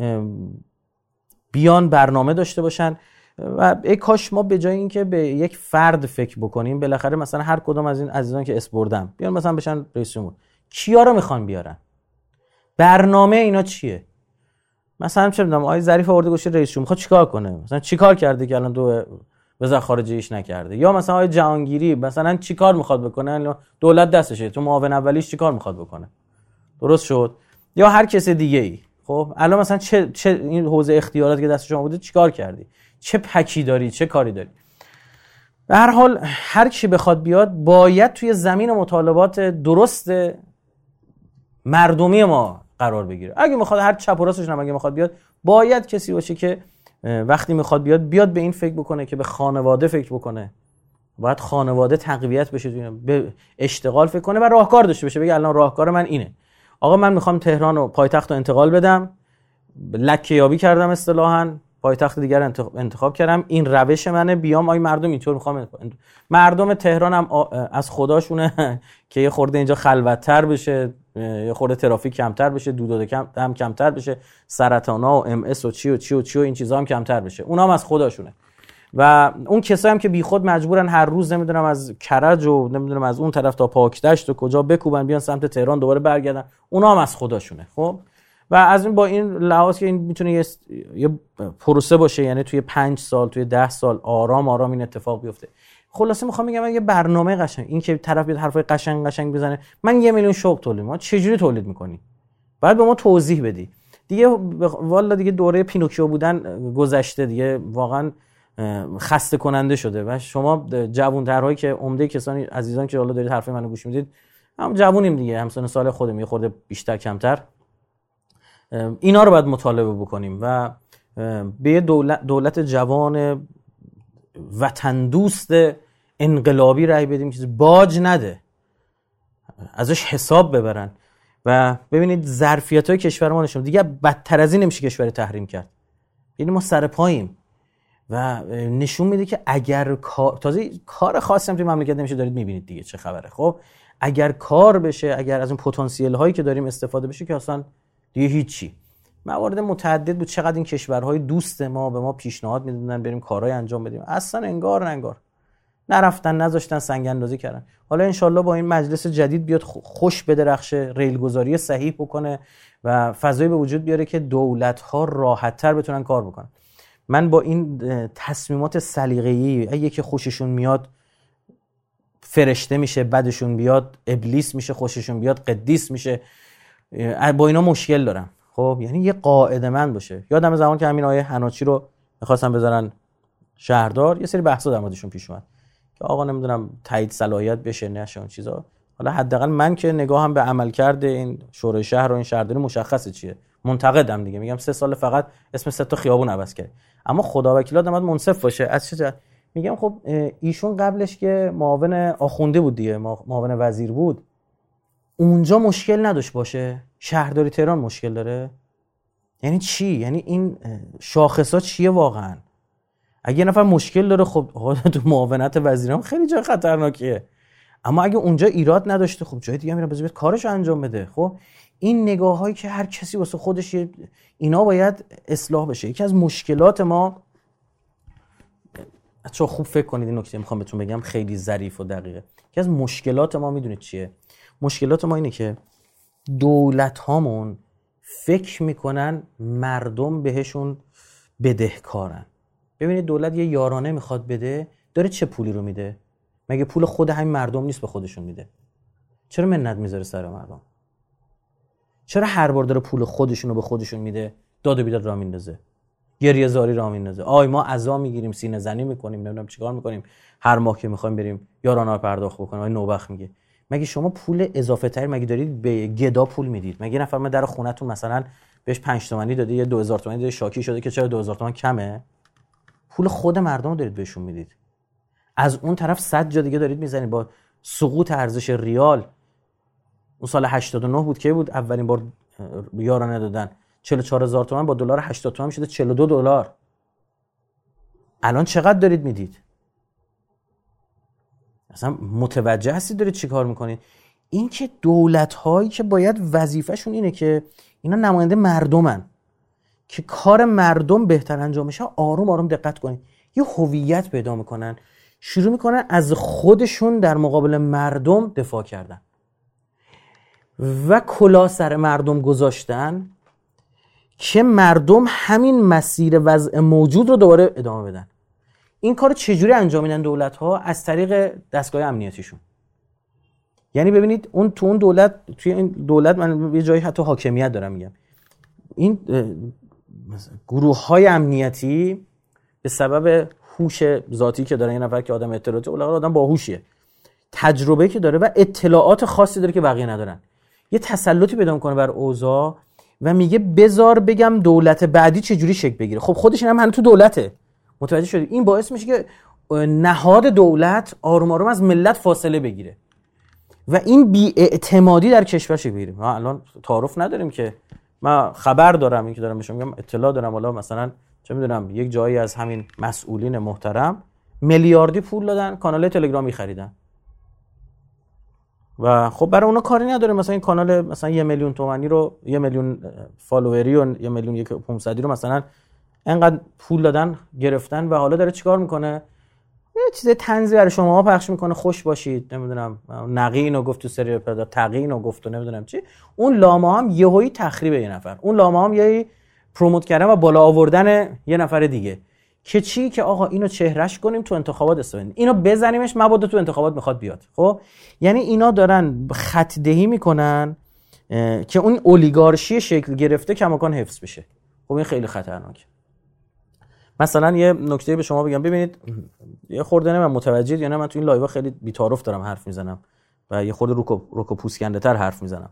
بیان برنامه داشته باشن. و ای کاش ما به جای اینکه به یک فرد فکر بکنیم، بالاخره مثلا هر کدوم از این عزیزان که اسپردم بیان مثلا بشن رئیس جمهور، کیا رو میخوان بیارن، برنامه اینا چیه؟ مثلا چه میدونم آقای ظریف آورده گوشه رئیس جمهور میخواد چیکار کنه، مثلا چیکار کرده که الان دو وزارت خارجه ایش نکرده؟ یا مثلا آقای جهانگیری مثلا چیکار میخواد بکنه، دولت دستشه، تو معاون اولیش چیکار میخواد بکنه؟ درست شد؟ یا هر کس دیگه ای. خب الان مثلا چه این حوزه اختیارات که دست شما بوده چیکار کردی؟ چه پکی داری؟ چه کاری داری؟ به هر حال هر کی بخواد بیاد باید توی زمین مطالبات درست مردمی ما قرار بگیره. اگه میخواد هر چپ و راستش هم اگه میخواد بیاد، باید کسی باشه که وقتی میخواد بیاد به این فکر بکنه که به خانواده فکر بکنه. باید خانواده تقویت بشه، به اشتغال فکر کنه و راهکار داشته باشه. بگه الان راهکار من اینه، آقا من میخوام تهران و پایتخت رو انتقال بدم، لکه یابی کردم اصطلاحاً، پایتخت دیگر انتخاب کردم، این روش منه، بیام آی مردم اینطور میخوام. مردم تهران هم از خداشونه که یه خورده اینجا خلوت‌تر بشه، یه خورده ترافیک کمتر بشه، دود هم کمتر بشه، سرطانا و ام اس و چی و این چیزا هم کمتر بشه. اونا هم از خداشونه. و اون کسایی هم که بیخود مجبورن هر روز نمیدونم از کرج و نمیدونم از اون طرف تا پاکدشت و کجا بکوبن بیان سمت تهران دوباره برگردن، اونا هم از خداشونه. خب و از این با این لحاظ که این میتونه یه پروسه باشه، یعنی توی 5 سال توی 10 سال آرام این اتفاق بیفته. خلاصه میخوام بگم یه برنامه قشنگ، این که طرف بیاد حرفای قشنگ بزنه من 1 میلیون شوق تولید، ما چه جوری تولید میکنی؟ بعد به ما توضیح بدی دیگه. والا دیگه دوره پینوکیو بودن گذشته دیگه، واقعا خسته کننده شده. و شما جوان‌ترهایی که عمده کسانی عزیزان که حالا دارید حرف منو گوش میدید، هم جوونیم دیگه، هم سن سال خودم، یه خورده بیشتر کمتر، اینا رو باید مطالبه بکنیم و به دولت جوان وطن دوست انقلابی رأی بدیم که باج نده، ازش حساب ببرن. و ببینید ظرفیت‌های کشور ما نشون دیگه بدتر از این نمیشه کشور تحریم کرد. یعنی ما سر پاییم و نشون میده که اگر تازه کار خاصی هم توی مملکت نمیشه، دارید میبینید دیگه چه خبره. خب اگر کار بشه، اگر از اون پتانسیل هایی که داریم استفاده بشه که اصلا دیگه هیچی. موارد متعدد بود چقدر این کشورهای دوست ما به ما پیشنهاد میدادن بریم کارهای انجام بدیم، اصلا انگار نرفتن، نذاشتن، سنگ اندازی کردن. حالا انشالله با این مجلس جدید بیاد خوش بدرخشه، ریلگذاری صحیح بکنه و فضایی به وجود بیاره که دولت‌ها راحت‌تر بتونن کار بکنن. من با این تصمیمات سلیقه‌ای، یکی خوششون میاد فرشته میشه، بعدشون بیاد ابلیس میشه، خوششون بیاد قدیس میشه، با اینا مشکل دارم. خب یعنی یه قاعده مند باشه. یادم زمان که همین آیه حناچی رو می‌خواستن بذارن شهردار، یه سری بحثا در موردشون پیش اومد که آقا نمیدونم تایید صلاحیت بشه نشه اون چیزا. حالا حداقل من که نگاهم به عملکرد این شورای شهر و این شهرداری مشخصه چیه، منتقدم دیگه، میگم 3 سال فقط اسم 3 تا خیابون عوض کرد. اما خدا وکیل آدم باید منصف باشه. از چه جهت میگم؟ خب ایشون قبلش که معاون آخونده بود دیگه، معاون وزیر بود، اونجا مشکل نداشت باشه، شهرداری تهران مشکل داره؟ یعنی چی؟ یعنی این شاخصا چیه واقعا؟ اگه یه نفر مشکل داره، خب تو معاونت وزیران خیلی جای خطرناکیه. اما اگه اونجا ایراد نداشته، خب جای دیگه میره بذار کارشو انجام بده. خب این نگاهایی که هر کسی واسه خودش، اینا باید اصلاح بشه. یکی از مشکلات ما، بچه‌ها خوب فکر کنید، این نکته میخوام بهتون بگم خیلی ظریف و دقیقه. یکی از مشکلات ما میدونید چیه؟ مشکلات ما اینه که دولت هامون فکر میکنن مردم بهشون بدهکارن. ببینید دولت یه یارانه میخواد بده، داره چه پولی رو میده؟ مگه پول خود همین مردم نیست به خودشون میده؟ چرا منت میذاره سر مردم؟ چرا هر بار داره پول خودشون رو به خودشون میده؟ داد و بیداد راه میندازه، گریه زاری راه میندازه. ما عزا میگیریم، سینه زنی میکنیم، نمیدونم چیکار میکنیم، هر ماه که میخوایم بریم یارانه پرداخت بکنیم. نوبخت میگه مگه شما پول اضافه تری مگه دارید به گدا پول میدید؟ مگه نفر من در خونتون مثلا بهش 5 تومانی داده یا 2000 تومانی داده، شاکی شده که چرا 2000 تومان کمه؟ پول خود مردم رو دارید بهشون میدید. از اون طرف 100 جا دیگه دارید میزنید با سقوط ارزش ریال. اون سال 89 بود که بود اولین بار یارانه دادن، 44000 تومان با دلار 80 تومان شده 42 دلار. الان چقدر دارید میدید؟ اصلا متوجه هستید دارید چی کار میکنید؟ این که دولت هایی که باید وظیفهشون اینه که اینا نماینده مردمن که کار مردم بهتر انجام بشه، آروم آروم دقت کنید، یه هویت پیدا میکنن، شروع میکنن از خودشون در مقابل مردم دفاع کردن و کلاه سر مردم گذاشتن که مردم همین مسیر وضع موجود رو دوباره ادامه بدن. این کار چجوری انجام میدن دولت ها؟ از طریق دستگاه امنیتیشون. یعنی ببینید اون تو اون دولت، توی این دولت من یه جایی حتی حاکمیت دارم میگم، این گروه های امنیتی به سبب هوش ذاتی که داره، یه نفر که آدم اطلاعاتی آدم باهوشیه، تجربه که داره و اطلاعات خاصی داره که بقیه ندارن، یه تسلطی پیدا میکنه بر اوضاع و میگه بذار بگم دولت بعدی چجوری شکل بگیره. خب خودش هم هنوز تو دولته. متوجه شدید؟ این باعث میشه که نهاد دولت آروم آروم از ملت فاصله بگیره و این بی‌اعتمادی در کشور شکل بگیره. ما الان تعارف نداریم که من خبر دارم، این که دارم بهشون میگم اطلاع دارم، حالا مثلا چه میدونم یک جایی از همین مسئولین محترم میلیاردی پول دادن کانال تلگرامی خریدن و خب برای اونا کاری نداره. مثلا این کانال مثلا 1 میلیون تومانی رو، 1 میلیون فالووری و 1 میلیون 500 رو مثلا انقدر پول دادن گرفتن و حالا داره چیکار میکنه؟ یه چیز طنزی برای شما پخش میکنه، خوش باشید، نمیدونم نقینو گفت تو سری پیدا، تقینو گفت و نمیدونم چی. اون لامه هم یهویی تخریب یه نفر، اون لامه هم یهویی پروموت کردن و بالا آوردن یه نفر دیگه که چی؟ که آقا اینو چهرهش کنیم تو انتخابات استفاده، اینو بزنیمش مبادا تو انتخابات میخواد بیاد. خب یعنی اینا دارن خط دهی میکنن که اون اولیگارشی شکل گرفته کماکان حفظ بشه. خب این خیلی خطرناکه. مثلا یه نکته به شما بگم، ببینید یه خورده من متوجهید یا نه، من تو این لایو خیلی بی‌تعارف دارم حرف میزنم و یه خورده روکو پوسکنده تر حرف میزنم،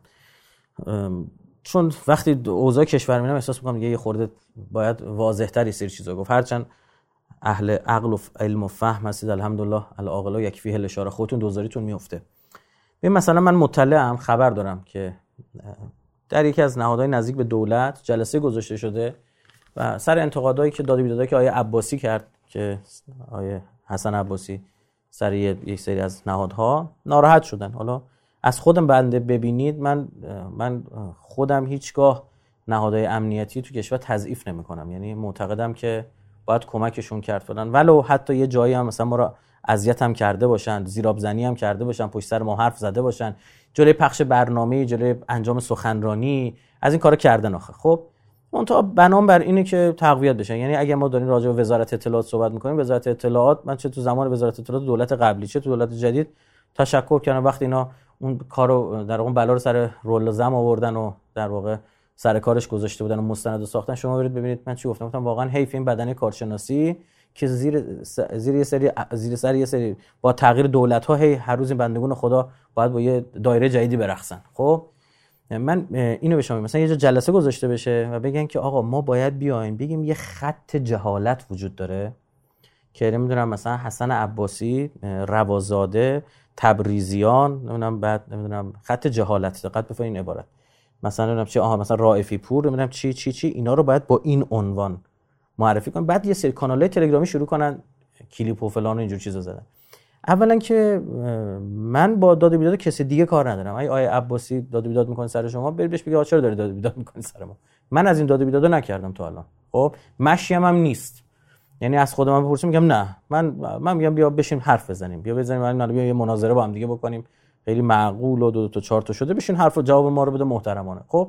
چون وقتی اوضاع کشور میبینم احساس میکنم یه خورده باید واضح تر یه سری چیزا گفت. هرچند اهل عقل و علم و فهم هستید، الحمدلله العاقل یکفیه الاشاره، خودتون دوزاریتون میفته. ببین مثلا من مطلعم، خبر دارم که در یکی از نهادهای نزدیک به دولت جلسه گذاشته شده و سر انتقادایی که داد و بیدادایی که آیه عباسی کرد، که آیه حسن عباسی سر یک سری از نهادها ناراحت شدن. حالا از خودم بنده ببینید، من خودم هیچگاه نهادهای امنیتی تو کشور تضعیف نمی‌کنم، یعنی معتقدم که باید کمکشون کرد فلان، ولو حتی یه جایی هم مثلا ما رو اذیت هم کرده باشن، زیرابزنی هم کرده باشن، پشت سر ما حرف زده باشن، جلوی پخش برنامه، جلوی انجام سخنرانی، از این کارا کردن آخه. خب منتها بنام بر اینه که تقویت بشن. یعنی اگه ما داریم راجع به وزارت اطلاعات صحبت می‌کنیم، وزارت اطلاعات، من چه تو زمان وزارت اطلاعات دولت قبلی چه تو دولت جدید تشکر کردم وقتی اینا اون کارو در اون بلا رو سر رول زم آوردن و در واقع سر کارش گذاشته بودن و مستند ساختن. شما برید ببینید من چی گفتم واقعا حیف این بدنه کارشناسی که زیر یه سری با تغییر دولت‌ها هر روز این بندگون خدا باید با یه دایره جدیدی برقصن. خب من اینو به شما مثلا یه جا جلسه گذاشته بشه و بگن که آقا ما باید بیایم بگیم یه خط جهالت وجود داره که نمیدونم مثلا حسن عباسی، روازاده، تبریزیان، نمیدونم خط جهالت، دقت بفرمایید این عبارت، مثلا نمیدونم چی، مثلا رائفی پور، نمیدونم چی اینا رو باید با این عنوان معرفی کنن. بعد یه سری کانال‌های تلگرامی شروع کنن کلیپ و فلان و اینجور چیزا زدن. اولا که من با داد و بیداد کسی دیگه کار ندارم. آیه عباسی داد و بیداد میکنه سر شما، برید بهش بگید چرا داری داد و بیداد میکنی سر ما. من از این داد و بیدادا نکردم تا الان. خب مشیم هم نیست. یعنی از خودم بپرسم میگم نه، من میگم بیا بشین حرف بزنیم، بیا بیا یه مناظره با هم دیگه بکنیم، خیلی معقول و 2 تا 4 تا شده، بشین حرف و جواب ما رو بده محترمانه. خب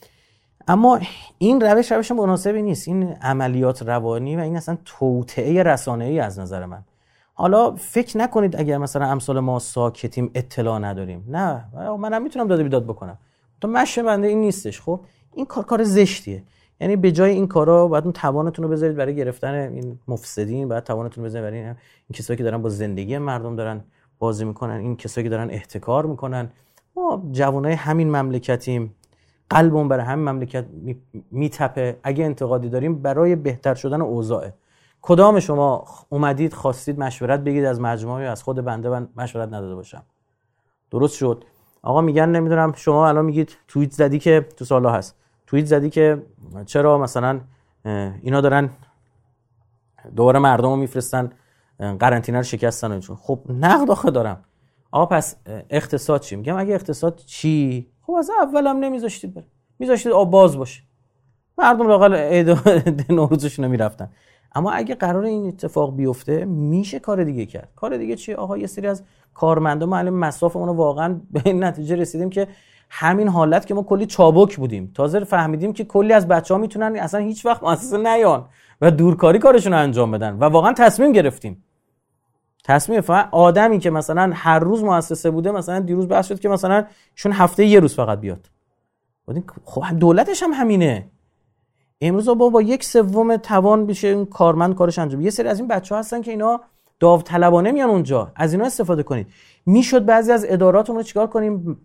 اما این روش مناسبی نیست. این عملیات روانی و این اصلا توطئه رسانه‌ای از نظر من. حالا فکر نکنید اگر مثلا امثال ما ساکتیم اطلاع نداریم، نه منم میتونم داد و بیداد بکنم، تو مشه بنده این نیستش. خب این کار زشتیه. یعنی به جای این کارا باید اون توانتون رو بذارید برای گرفتن این مفسدین، باید توانتون رو بذارید برای این کسایی که دارن با زندگی مردم دارن بازی میکنن، این کسایی که دارن احتکار میکنن. ما جوانای همین مملکتیم، قلبمون برای همین مملکت میتپه. اگه انتقادی داریم برای بهتر شدن اوضاعه. کدام شما اومدید خواستید مشورت بگید از مجموعه یا از خود بنده من مشورت نداده باشم؟ درست شد. آقا میگن نمیدونم شما الان میگید توییت زدی که تو سالا هست، توییت زدی که چرا مثلا اینا دارن دوباره مردم رو میفرستن قرنطینه رو شکستن. خب نقد آخه دارم. آقا پس اقتصاد چی؟ میگم اگه اقتصاد چی؟ خب از اول هم نمیذاشتید بره، میذاشتید آب باز باشه، مردم لااقل عید نوروزشون رو میرفتن. اما اگه قرار این اتفاق بیفته میشه کار دیگه کرد. کار دیگه چیه؟ آقا یه سری از کارمندا معلم مصرفمون رو واقعا به این نتیجه رسیدیم که همین حالت که ما کلی چابک بودیم، تازه فهمیدیم که کلی از بچه‌ها میتونن اصلا هیچ وقت مؤسسه نیان و دورکاری کارشون رو انجام بدن و واقعا تصمیم گرفتیم. تصمیم آدمی که مثلا هر روز مؤسسه بوده، مثلا دیروز بحث شد که مثلا شون هفته یه روز فقط بیاد. خب دولتش هم همینه. امروز با 1/3 توان بشه این کارمند کارش انجام. یه سری از این بچه‌ها هستن که اینا داوطلبانه میان اونجا، از اینا استفاده کنید. میشد بعضی از اداراتمون رو چیکار کنیم؟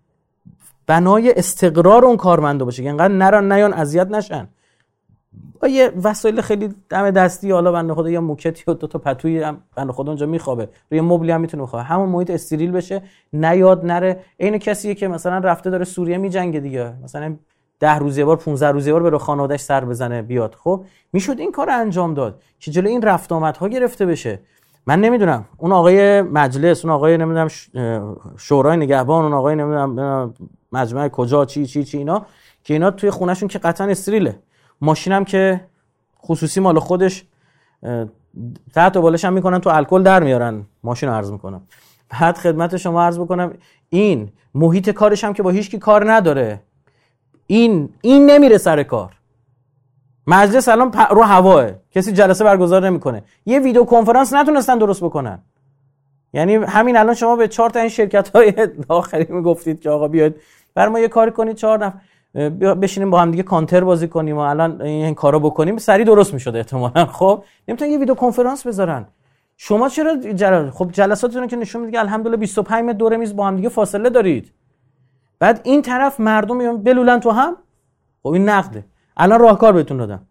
بنای استقرار اون کارمندا باشه که اینقدر نران نیان اذیت نشن. با یه وسایل خیلی دم دستی، حالا بنده خدا یا موکتی و 2 تا پتوی هم بنده خدا اونجا میخوابه، روی مبلی هم میتونه بخوابه، همون محیط استریل بشه، نیاد نره. عین کسیه که مثلا رفته داره سوریه میجنگه دیگه، مثلا 10 روز یه بار 15 روز یه بار بره خانواده‌اش سر بزنه بیاد. خب میشد این کار انجام داد که جلوی این رفت آمدها گرفته بشه. من نمیدونم اون آقای مجلس، اون آقای نمیدونم شورای نگهبان، اون آقای نمیدونم مجمع کجا چی اینا که اینا توی خونهشون که قطعا استریله، ماشینم که خصوصی مال خودش، تحت و بالش هم میکنن تو الکل در میارن ماشین رو عرض میکنم. بعد خدمت شما عرض بکنم این محیط کارش هم که با هیچ کی کار نداره، این نمیره سر کار. مجلس الان رو هواه، کسی جلسه برگزار نمیکنه، یه ویدیو کنفرانس نتونستن درست بکنن. یعنی همین الان شما به 4 تا این شرکت‌های داخلی میگفتید که آقا بیاید بر ما یه کاری کنید، 4 نفر بشینیم با هم دیگه کانتر بازی کنیم و الان این کارا بکنیم، سریع درست میشد احتمالاً. خب نمیتونن یه ویدیو کنفرانس بذارن. شما چرا خب جلساتتون که نشون میده الحمدلله 25 متر دور میز با هم دیگه فاصله دارید، بعد این طرف مردم میان بلولن تو هم. خب این نقده. الان راهکار بهتون دادم.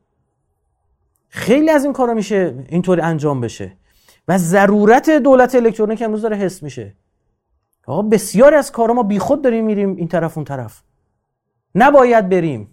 خیلی از این کارا میشه اینطوری انجام بشه و ضرورت دولت الکترونیک امروز داره حس میشه. آقا بسیار از کارا ما بیخود داریم میریم این طرف اون طرف، نباید بریم.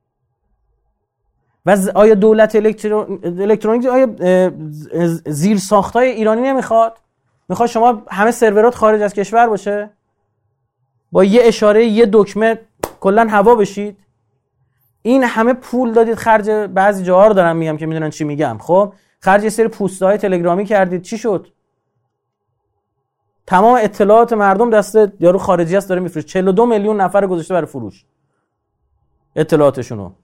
و آیا دولت الکترونیک آیا زیر ساختای ایرانی نمیخواد؟ میخواد شما همه سرورات خارج از کشور باشه، با یه اشاره یه دکمه کلا هوا بشید؟ این همه پول دادید خرج، بعضی جاها رو دارم میگم که میدونن چی میگم، خب خرج یه سری پوست‌های تلگرامی کردید، چی شد؟ تمام اطلاعات مردم دست یارو خارجی است داره میفروشه. 42 میلیون نفر گذاشته برای فروش اطلاعاتشونو.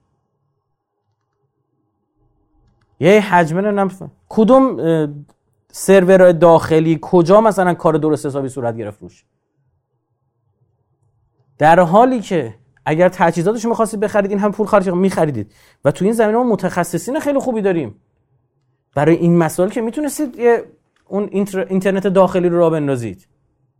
یه حجمه نمیدونم کدوم سرور داخلی کجا مثلا کار درست حسابی صورت گرفت روش، در حالی که اگر تجهیزاتش می‌خواستید بخرید این هم پول خرج می‌خریدید. و تو این زمینه ما متخصصین خیلی خوبی داریم برای این مسائل که میتونستید اون اینترنت داخلی رو راه بندازید.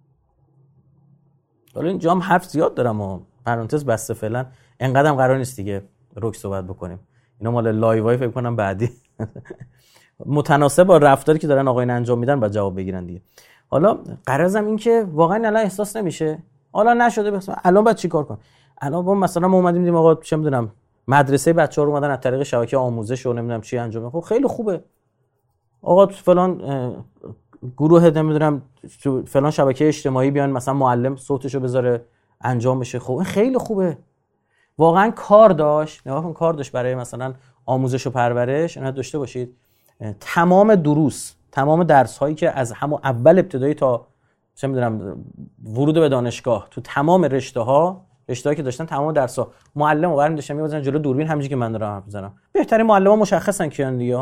حالا اینجا هم حرف زیاد دارم و پرانتز بسته فعلا، انقدرم قرار نیست دیگه رک صحبت بکنیم. اینا مال لایوای فکر کنم بعدی متناسب با رفتاری که دارن آقایون انجام میدن بعد جواب بگیرن دیگه. حالا غرضم این که واقعا الان احساس نمیشه، حالا نشده بس الان باید چیکار کنم؟ الان ما مثلا ما اومدیم دیدیم آقا چه میدونم مدرسه بچه‌ها رو اومدن از طریق شبکه آموزش و نمیدونم چی انجام میدن. خب خیلی خوبه آقا فلان گروه نمیدونم فلان شبکه اجتماعی بیان مثلا معلم صوتشو بذاره انجام بشه. خب این خیلی خوبه، واقعا کار داشت. نگاه کن کار داشت برای مثلا آموزش و پرورش. اینا داشته باشید تمام دروس، تمام درس هایی که از همون اول ابتدایی تا چه میدونم ورود به دانشگاه تو تمام رشته‌هایی که داشتن، تمام درس‌ها معلمو برمی داشتن می‌بردن جلو دوربین، همونجوری که من دارم حرف می‌زنم. بهترین معلم‌ها مشخصن کیان دیگه ها.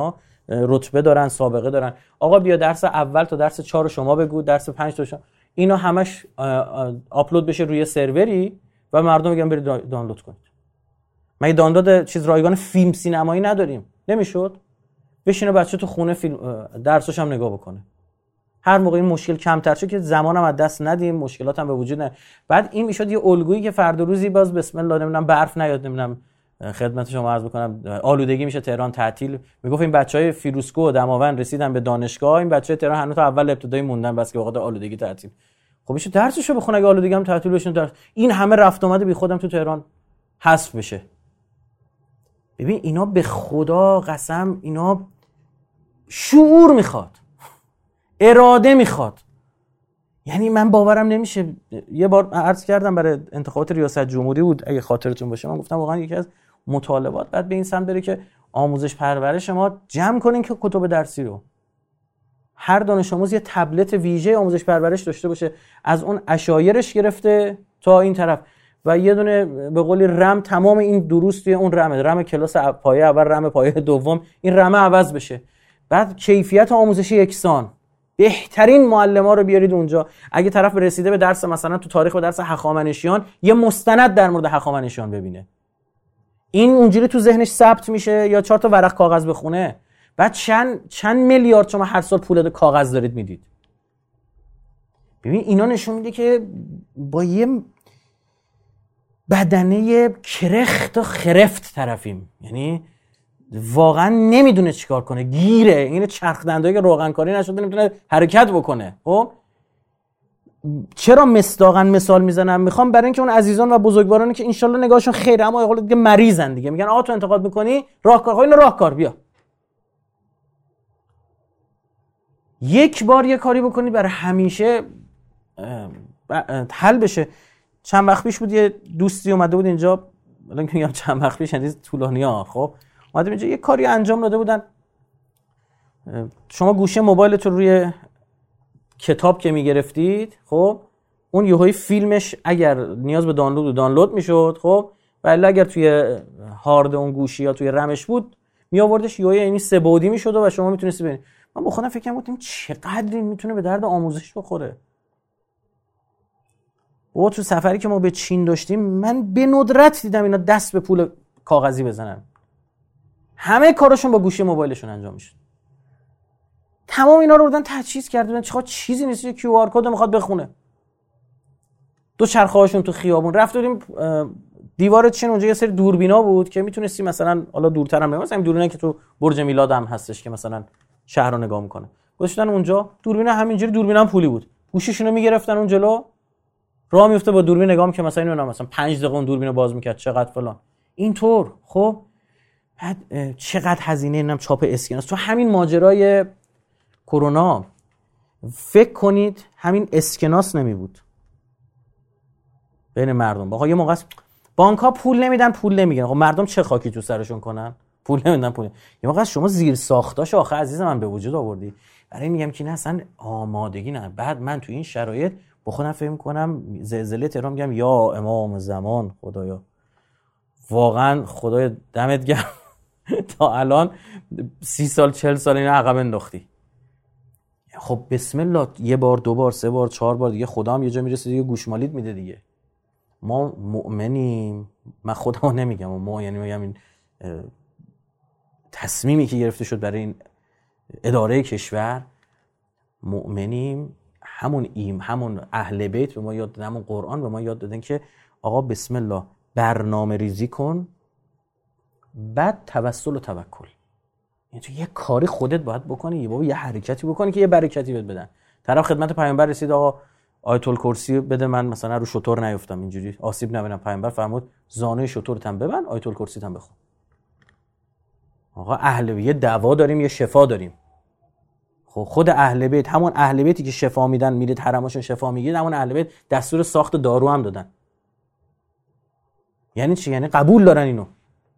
رتبه دارن، سابقه دارن. آقا بیا درس اول تا درس 4 شما بگو، درس 5 تا شما. اینا همش آپلود بشه روی سروری و مردم میگن برید دانلود کنید. مگه دانلود چیز رایگان فیلم سینمایی نداریم؟ نمیشد بشینه بچه تو خونه فیلم درسش هم نگاه بکنه. هر موقع این مشکل کمتر شه که زمانم از دست ندیم، مشکلات هم به وجود نه. بعد این میشد یه الگویی که فردا روزی باز بسم الله نمیدونم برف نیاد، نمیدونم خدمت شما عرض بکنم آلودگی میشه تهران تعطیل، میگفت این بچهای فیروزکوه و دماوند رسیدن به دانشگاه، این بچهای تهران هنوز تا اول ابتدایی موندن بس که وقت آلودگی تعطیل. خب میشه درسشو بخونه اگه آلودگی هم تعطیل بشه. درس این همه رفت اومد بی خودم تو تهران حذف بشه. ببین اینا به خدا قسم اینا شعور میخواد، اراده میخواد. یعنی من باورم نمیشه. یه بار عرض کردم برای انتخابات ریاست جمهوری بود اگه خاطرتون باشه، من گفتم واقعا یکی از مطالبات بعد به این سمت بره که آموزش پرورش ما جمع کنین که کتب درسی رو هر دانش آموز یه تبلت ویژه آموزش پرورش داشته باشه، از اون عشایرش گرفته تا این طرف و یه دونه به قولی رم تمام این دروس توی اون رم کلاس پایه اول، رم پایه دوم، این رم عوض بشه. بعد کیفیت آموزشی یکسان، بهترین معلم‌ها رو بیارید اونجا. اگه طرف رسیده به درس مثلا تو تاریخ و درس هخامنشیان، یه مستند در مورد هخامنشیان ببینه، این اونجوری تو ذهنش ثبت میشه یا 4 تا ورق کاغذ بخونه. بعد چند میلیارد شما هر سال پول کاغذ دارید میدید. ببین اینا نشون میده که با یه بدنه کرخت و خرفت طرفیم. یعنی واقعا نمیدونه چیکار کنه، گیره. این چرخ دندایی که روغنکاری نشده نمیتونه حرکت بکنه. خب چرا مصداقاً مثال میزنم؟ میخوام برای اینکه اون عزیزان و بزرگوارانی که انشالله نگاهشون خیره اما یه دیگه مریضن دیگه، میگن آقا تو انتقاد میکنی راهکار، اینو راهکار بیا یک بار یه کاری بکنی برای همیشه حل بشه. چند وقت پیش بود یه دوستی اومده بود اینجا، الان که میگم چند وقت پیش اندیز طولانی‌ها، خب اومده اینجا یه کاری انجام داده بودن. شما گوشه موبایلتون روی کتاب که میگرفتید، خب اون یهویی فیلمش اگر نیاز به دانلود میشد، خب ولی اگر توی هارد اون گوشی یا توی رمش بود میآوردش یهویی یعنی 3 بعدی میشد و شما میتونستی ببینید. من با خودم فکر کردم چقدر این میتونه به درد آموزش بخوره. و تو سفری که ما به چین داشتیم من به ندرت دیدم اینا دست به پول کاغذی بزنن. همه کارشون با گوشی موبایلشون انجام میشه. تمام اینا رو بردن تجهیز کردن، چقدر چیزی نیست، یه کیو آر کد میخواد بخونه. دو چرخه‌هاشون تو خیابون رفتیم دیوار چین، اونجا یه سری دوربینا بود که میتونستی مثلا حالا دورتر هم مثلا دوربینایی که تو برج میلاد هم هستش که مثلا شهر رو نگاه میکنه، گذاشتن اونجا دوربینا همینجوری، دوربینا هم پولی بود، گوشیشونو میگرفتن اون جلو، راه میفته با دوربین نگاه میکنه، مثلا اینو مثلا 5 دقیقه اون دوربینو باز میکرد چقدر فلان اینطور. خب بعد چقدر هزینه اینم چاپ اسکناس. تو همین ماجرای کرونا فکر کنید همین اسکناس نمی بود بین مردم. آقا یه موقع بانک‌ها پول نمیدن، پول نمیگیرن، خب مردم چه خاکی تو سرشون کنن؟ پول نمیدن، پول. یه موقع شما زیر ساختاش آخه عزیز من به وجود آوردی. برای میگم که نه اصلا آمادگی نه. بعد من تو این شرایط با خودم فکر می‌کنم زلزله تهران، میگم یا امام زمان خدایا، واقعا خدای دمت گرم تا الان 30 سال 40 سال اینا عقب انداختی. خب بسم الله، یه بار 2 بار 3 بار 4 بار دیگه خدا هم یه جا میرسه دیگه گوشمالیت میده دیگه. ما مؤمنیم، من خودمو نمیگم، ما یعنی میگم این تصمیمی که گرفته شد برای این اداره کشور، مؤمنیم. همون اهل بیت به ما یاد دادن، همون قرآن به ما یاد دادن که آقا بسم الله برنامه ریزی کن، بعد توسل و توکل. یعنی تو یه کاری خودت باید بکنی، یه حرکتی بکنی که یه برکتی بهت بدن. طرف خدمت پیامبر رسید آقا آیت الکرسی بده من مثلا رو شتر نیفتم، اینجوری آسیب نبینم. پیامبر فرمود زانوی شترت هم ببند، آیت الکرسی هم بخون. آقا اهل یه دوا داریم، یه شفا داریم. خود اهل بیت، همون اهل بیتی که شفا میدن، میرید حرماشون شفا میگیرید، همون اهل بیت دستور ساخت دارو هم دادن. یعنی چی؟ یعنی قبول دارن اینو.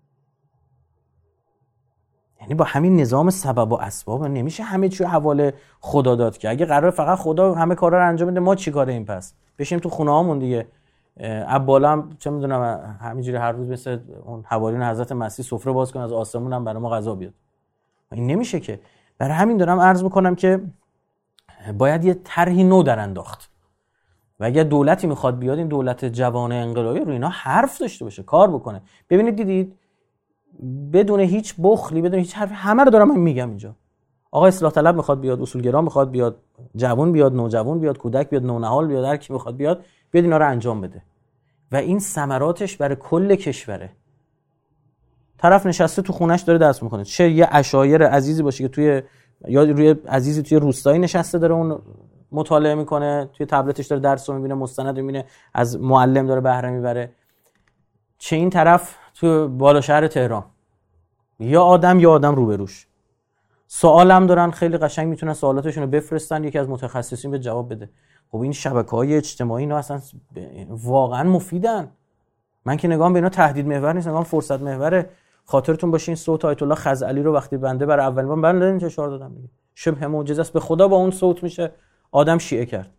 یعنی با همین نظام سبب و اسباب نمیشه همه چی حواله خدا داد که. اگه قرار فقط خدا همه کارا رو انجام بده، ما چی کاره این پس؟ بشیم تو خونه هامون دیگه. بالا هم چه میدونم همینجوری هر روز مثل اون حواریون حضرت مسیح سفره باز کنه، از آسمون هم برای ما غذا بیاد. این نمیشه که. برای همین دارم عرض میکنم که باید یه طرحی نو در انداخت و اگر دولتی میخواد بیاد این دولت جوان انقلابی رو اینا حرف داشته باشه، کار بکنه. ببینید دیدید بدون هیچ بخلی، بدون هیچ حرفی، همه رو دارم من میگم اینجا. آقا اصلاح طلب میخواد بیاد، اصولگرا میخواد بیاد، جوان بیاد، نوجوان بیاد، کودک بیاد، نونهال بیاد، هر کی میخواد بیاد اینا رو انجام بده و این ثمراتش برای کل کشوره. طرف نشسته تو خونش داره درس میکنه، چه یه عشایر عزیزی باشه که توی یا روی عزیزی توی روستایی نشسته داره اون مطالعه میکنه، توی تبلتش داره درس رو میبینه، مستند میبینه، از معلم داره بهره میبره، چه این طرف تو بالا شهر تهران یا آدم روبروش سوالم دارن، خیلی قشنگ میتونن سوالاتشون رو بفرستن، یکی از متخصصین به جواب بده. خب این شبکه‌های اجتماعی اینا اصلا واقعا مفیدن. من که نگام به اینا تهدید محور نیست، نگام فرصت محوره. خاطرتون باشه این صوت آیت الله خزعلی رو وقتی بنده برای اولین بار بنده انتشار دادم دیگه، شبه معجزه است، به خدا با اون صوت میشه آدم شیعه کرد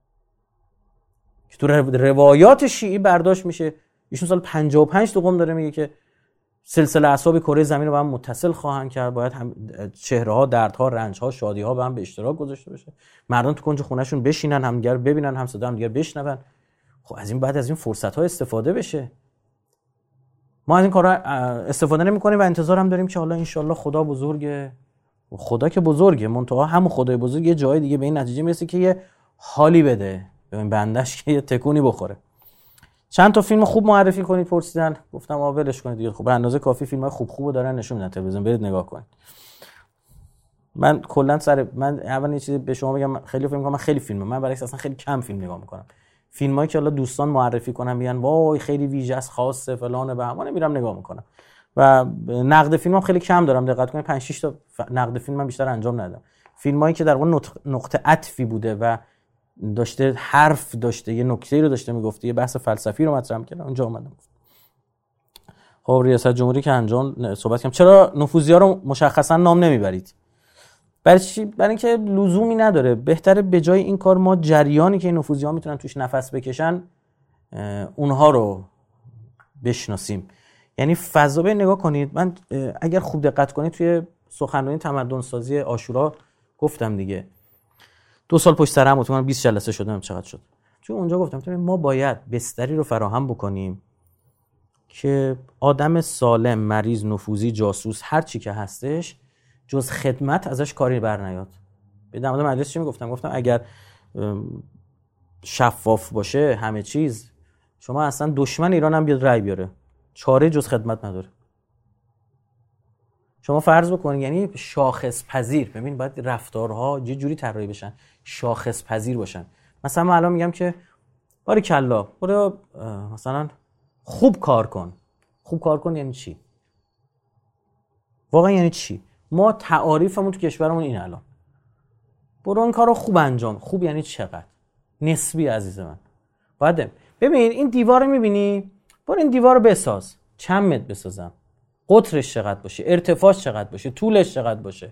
که تو روایات شیعی برداشت میشه. ایشون سال 55 تو قم داره میگه که سلسله اعصاب کره زمین رو با هم متصل خواهند کرد، باید هم چهره‌ها، دردها، رنج‌ها، شادی‌ها با هم به اشتراک گذاشته بشه، مردم تو کنج خونه‌شون بشینن، همدیگر ببینن، هم صدا همدیگر بشنون. خب از این بعد از این فرصت‌ها استفاده بشه. ما از این کارا استفاده نمی‌کنیم و انتظار هم داریم که حالا ان شاءالله خدا بزرگه. خدا که بزرگه، منتها همون خدای بزرگ یه جای دیگه به این نتیجه میرسه که یه حالی بده به این بندش که یه تکونی بخوره. چند تا فیلم خوب معرفی کنید پرسیدن، گفتم ولش کنید دیگه، خب به اندازه کافی فیلم‌های خوبو دارن نشون میدن تلویزیون، برید نگاه کنید. من کلا من اول یه چیزی به شما بگم، خیلی فیلم می‌کنم، من خیلی فیلم، من برعکس اصلا خیلی کم فیلم نگاه می‌کنم. فیلمایی که حالا دوستان معرفی کنن میگن وای خیلی ویژه است، خاصه فلان بهمانه، میرم نگاه می‌کنم. و نقد فیلمم خیلی کم دارم، دقت کنید 5 6 تا نقد فیلم من بیشتر انجام ندادم. فیلمایی که در واقع نقطه عطفی بوده و داشته حرف داشته، یه نکته رو داشته میگفته، یه بحث فلسفی رو مطرح می‌کنه، اونجا اومدم. خب ریاست جمهوری که انجام صحبت کردم، چرا نفوذی‌ها رو مشخصا نام نمیبرید؟ برای چی؟ برای اینکه لزومی نداره. بهتره به جای این کار ما جریانی که این نفوذی‌ها میتونن توش نفس بکشن اونها رو بشناسیم. یعنی فضا به نگاه کنید. من اگر خوب دقت کنید توی سخنرانی تمدن سازی عاشورا گفتم دیگه، 2 سال پشت سر هم تو 20 جلسه شدم، چقدر شد؟ چون اونجا گفتم ما باید بستری رو فراهم بکنیم که آدم سالم، مریض، نفوذی، جاسوس، هر چی که هستش جز خدمت ازش کاری بر نیاد. به در مورد مجلس چی میگفتم؟ گفتم اگر شفاف باشه همه چیز، شما اصلا دشمن ایران هم بیاد رای بیاره، چاره جز خدمت نداره. شما فرض بکنید یعنی شاخص پذیر، ببین باید رفتارها یه جوری طراحی بشن شاخص پذیر باشن. مثلا من الان میگم که باریکلا برو مثلا خوب کار کن. خوب کار کن یعنی چی؟ واقعا یعنی چی؟ ما تعاریفمون تو کشورمون این الان برو این کارو خوب انجام. خوب یعنی چقدر؟ نسبی عزیز من. باید ببین این دیوار رو میبینی، برو این دیوار رو بساز. چند متر بسازم؟ قطرش چقدر باشه؟ ارتفاعش چقدر باشه؟ طولش چقدر باشه؟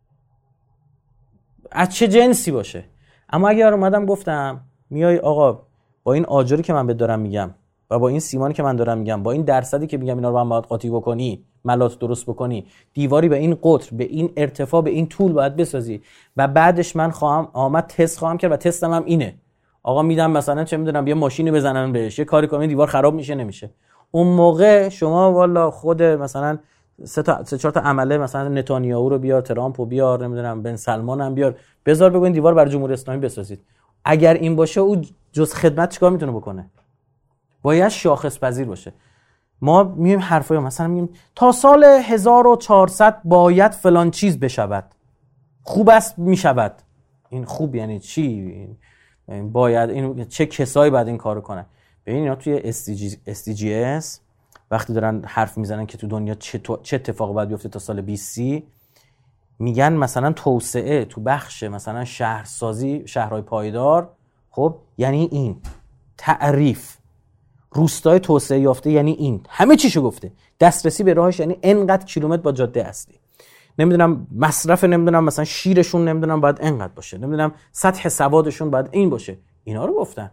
از چه جنسی باشه؟ اما اگر اومدم گفتم میای آقا با این آجری که من بهت دارم میگم و با این سیمانی که من دارم میگم، با این درصدی که میگم اینا رو هم باید قاطی بکنی، ملات درست بکنی، دیواری به این قطر، به این ارتفاع، به این طول باید بسازی و بعدش من خواهم آمد تست خواهم کرد و تستم هم اینه. آقا میدم مثلا چه میدونم یه ماشینی بزنن بهش، یه کاری کنن دیوار خراب میشه نمیشه. اون موقع شما والا خود مثلا 3 4 تا عمله مثلا نتانیاهو رو بیار، ترامپو بیار، نمیدونم بن سلمان هم بیار، بذار بگو این دیوار برای جمهوری اسلامی بسازید. اگر این باشه او جز خدمت چیکار میتونه بکنه؟ باید شاخص پذیر باشه. ما میگیم حرفای مثلا میگیم تا سال 1400 باید فلان چیز بشود، خوب است میشود. این خوب یعنی چی؟ این باید این چه کسایی باید این کارو کنن؟ ببین اینا توی SDGs وقتی دارن حرف میزنن که تو دنیا چه اتفاقی باید بیفته تا سال 2030، میگن مثلا توسعه تو بخش مثلا شهرسازی، شهرهای پایدار، خب یعنی این تعریف روستای توسعه یافته یعنی این، همه چیشو گفته. دسترسی به راهش یعنی انقدر کیلومتر با جاده اصلی، نمیدونم مصرف نمیدونم مثلا شیرشون نمیدونم باید انقدر باشه، نمیدونم سطح سوادشون باید این باشه. اینا رو گفتن.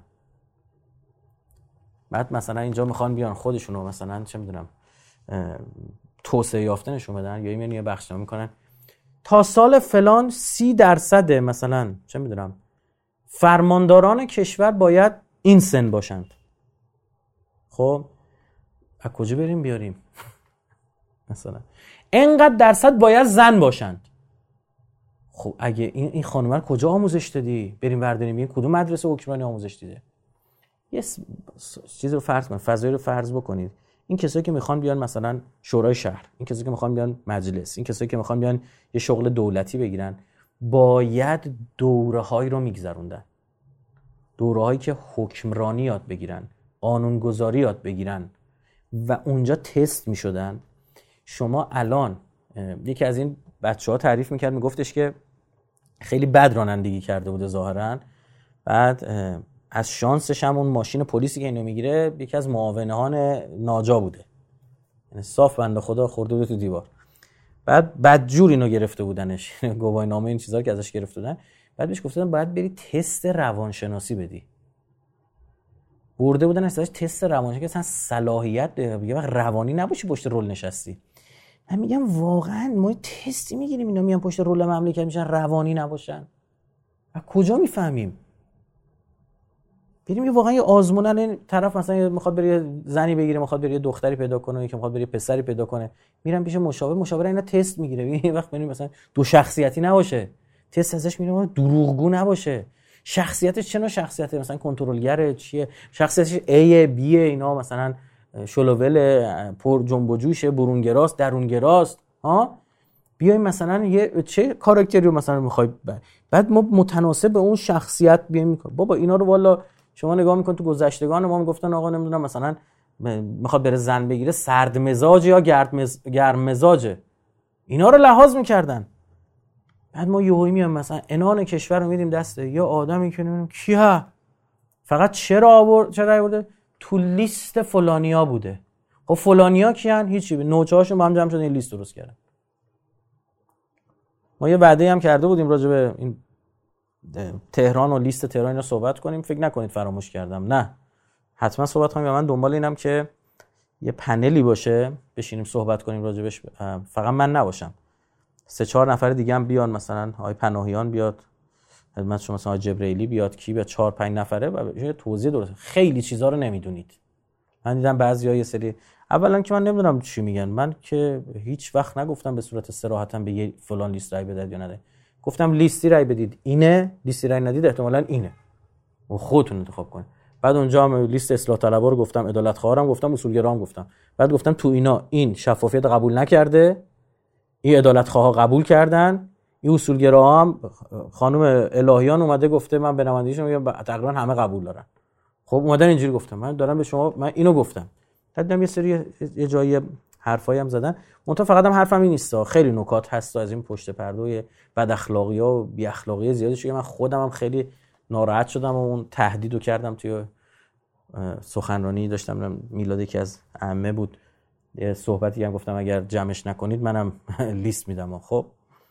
بعد مثلا اینجا میخوان بیان خودشونو مثلا چه میدونم توسعه یافته نشون بدن، یا میان یه بخشنامه میکنن تا سال فلان 30% مثلا چه میدونم فرمانداران کشور باید این سن باشند. خب از کجا بریم بیاریم؟ مثلا اینقدر درصد باید زن باشند. خب اگه این خانومه رو کجا آموزش دادی؟ بریم برداریم این کدوم مدرسه حکمرانی آموزش دیده؟ یه چیز رو فرض کن، فضایی رو فرض بکنید. این کسایی که میخوان بیان مثلا شورای شهر، این کسایی که میخوان بیان مجلس، این کسایی که میخوان بیان یه شغل دولتی بگیرن، باید دوره‌هایی رو میگذروندن. دوره‌هایی که حکمرانی یاد بگیرن، قانونگذاری یاد بگیرن و اونجا تست میشدن. شما الان یکی از این بچه‌ها تعریف میکرد، میگفتش که خیلی بد رانندگی کرده بوده ظاهرا، بعد از شانسش هم اون ماشین پلیسی که اینو میگیره یکی از معاونهان ناجا بوده، یعنی صاف بنده خدا خورده بوده تو دیوار. بعد بدجور اینو گرفته بودنش، گواهینامه این چیزا که ازش گرفته بودن. بعد بهش گفتن باید بری تست روانشناسی بدی. برده بودن ازش تست روانشناسی که اصلا صلاحیت یه وقت روانی نباشی پشت رول نشستی. من میگم واقعا ما تستی میگیریم اینا میان پشت رول مملکت میشن روانی نباشن؟ و کجا میفهمیم؟ بریم واقعا یه آزمونن، طرف مثلا میخواد بره زنی بگیره، میخواد بره دختری پیدا کنه، یکی میخواد بره پسری پیدا کنه، میرم پیش مشاور اینا تست میگیره. یه وقت ببینیم مثلا دو شخصیتی نباشه، تست ازش میگیره دروغگو نباشه، شخصیتش چه نوع شخصیته، مثلا کنترلگره، چیه شخصیتش، ای بی اینا، مثلا شلوول، پر جنب و جوشه، برونگراست، درونگراست. ها بیایم مثلا یه چه کاراکتری رو مثلا میخوای، بعد ما متناسب به اون شخصیت بیایم میکنیم. بابا اینا رو والا شما نگاه میکن تو گذشتگان ما میگفتن آقا نمیدونم مثلا میخواد بره زن بگیره سرد مزاج یا گرم مزاجه، اینا رو لحاظ میکردن. بعد ما یهویی میام مثلا انان کشور رو میدیم دست یا آدمی که نمیدونم کیه، فقط چرا آورده تو لیست فلانیا بوده. خب فلانیا کیان؟ هیچی، نوچه‌هاشون با هم جمع شدن این لیست درست کردن. ما یه وعده هم کرده بودیم راجع به این تهران و لیست تهران اینا صحبت کنیم، فکر نکنید فراموش کردم، نه حتما صحبت کنیم. و من دنبال اینم که یه پنلی باشه بشینیم صحبت کنیم راجبش، فقط من نباشم، 3-4 نفر دیگه هم بیان، مثلا آقای پناهیان بیاد خدمت شما، مثلا جبرئیلی بیاد، کی بیاد، 4-5 نفره و توضیح درست. خیلی چیزا رو نمیدونید. من دیدم بعضیا یه سری، اولا که من نمیدونم چی میگن، من که هیچ وقت نگفتم به صورت صراحتاً به یه فلان لیست رای بدید یا نده، گفتم لیستی رای بدید اینه، لیستی رای ندید احتمالاً اینه و خودتون انتخاب کنید. بعد اونجا هم لیست اصلاح طلبا رو گفتم، عدالت خواهرم گفتم، اصولگرام گفتم. بعد گفتم تو اینا این شفافیت قبول نکرده، این عدالت خواها قبول کردن، این اصولگرا هم خانم الهیان اومده گفته من به نمایندگیشون میگم تقریبا همه قبول دارن. خب اومدن اینجوری گفتم، من دارم به شما، من اینو گفتم. دیدم یه سری یه جایی حرفایی هم زدن، منتها فقط هم حرفم این نیستا، خیلی نکات هست از این پشت پرده بد اخلاقی‌ها و بی اخلاقی زیادی شده. من خودم هم خیلی ناراحت شدم و اون تهدیدو کردم توی سخنرانی داشتم، میلادی که از عمه بود، یه صحبتی هم گفتم اگر جمعش نکنید منم لیست میدم. خب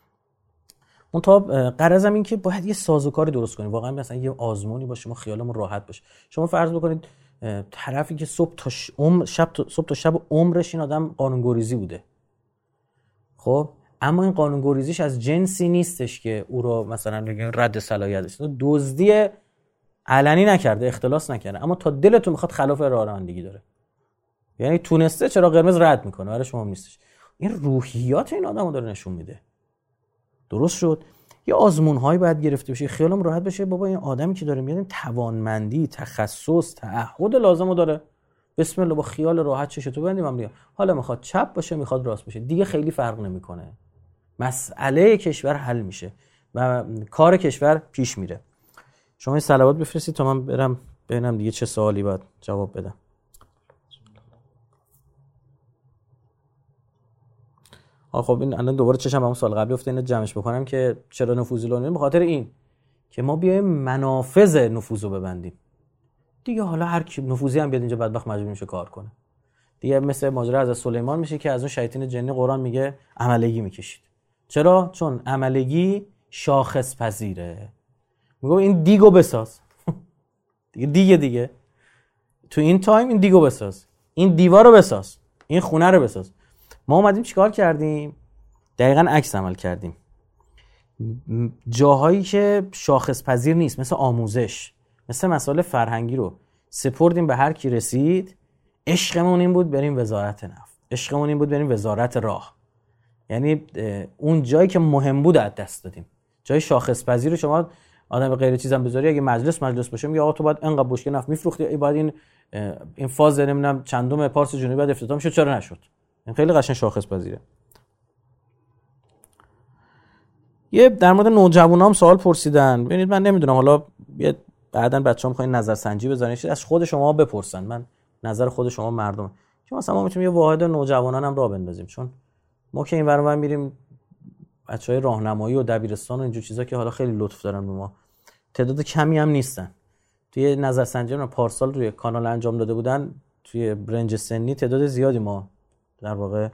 منتها غرضم این که باید یه سازوکاری درست کنیم، واقعا مثلا یه آزمونی باشه ما خیالمون راحت باشه. شما فرض بکنید طرفی که صبح تا شب عمرش این آدم قانونگریزی بوده، خب اما این قانونگریزیش از جنسی نیستش که او رو مثلا بگیم رد صلاحیتش، دزدی علنی نکرده، اختلاس نکرده، اما تا دلتون میخواد خلاف رانندگی داره، یعنی تونسته چرا قرمز رد میکنه، برای شما نیستش. این روحیات این آدمو داره نشون میده. درست شد یه آزمون‌هایی باید گرفته بشه، خیالم راحت بشه بابا این آدمی که داره میاد توانمندی، تخصص، تعهد لازمو داره، بسم الله با خیال راحت چشتو ببندیم هم دیگه، حالا میخواد چپ باشه میخواد راست باشه دیگه خیلی فرق نمیکنه، مسئله کشور حل میشه و کار کشور پیش میره. شما این صلوات بفرستید تا من برم ببینم دیگه چه سوالی باید جواب بدم. خب این الان دوباره چشم به اون سال قبلی افته، اینو جمعش بکنم که چرا نفوذ لونه، به خاطر این که ما بیایم منافذ نفوذو ببندیم دیگه. حالا هر کی نفوذی هم بیاد اینجا بدبخت مجبور میشه کار کنه دیگه، مثل ماجرا از سلیمان میشه که از اون شیاطین جنی قرآن میگه عملگی میکشید. چرا؟ چون عملگی شاخص پذیره. میگه این دیگو بساز دیگه تو این تایم این دیگو بساز، این دیوارو بساز، این خونه رو بساز. ما اومدیم چیکار کردیم؟ دقیقاً عکس عمل کردیم. جاهایی که شاخص پذیر نیست، مثل آموزش، مثل مسائل فرهنگی رو سپردیم به هر کی رسید. عشقمون این بود بریم وزارت نفت، عشقمون این بود بریم وزارت راه. یعنی اون جایی که مهم بود از دست دادیم. جای شاخص پذیر رو شما آدم غیر چیزام بذاری، اگه مجلس باشه میگه آقا تو باید انقدر بشکه نفت میفروختی، باید این فاز نمیدونم چندم پارس جنوبی بعد افتتاح میشه، چرا نشد؟ این خیلی قشنگ شاخص پذیره. یه در مورد نوجوانام سوال پرسیدن. ببینید من نمیدونم، حالا بعداً بچه‌ها می‌خواین نظرسنجی بزنین، از خود شما بپرسن، من نظر خود شما مردم که مثلا ما میتونیم یه واحد نوجوانان هم راه بندازیم، چون ما که این ور اون میریم بچهای راهنمایی و دبیرستان و اینجور چیزا که حالا خیلی لطف دارن به ما، تعداد کمی هم نیستن. توی نظرسنجی رو پارسال روی کانال انجام داده بودن، توی برنج سنی تعداد زیادی ما در واقع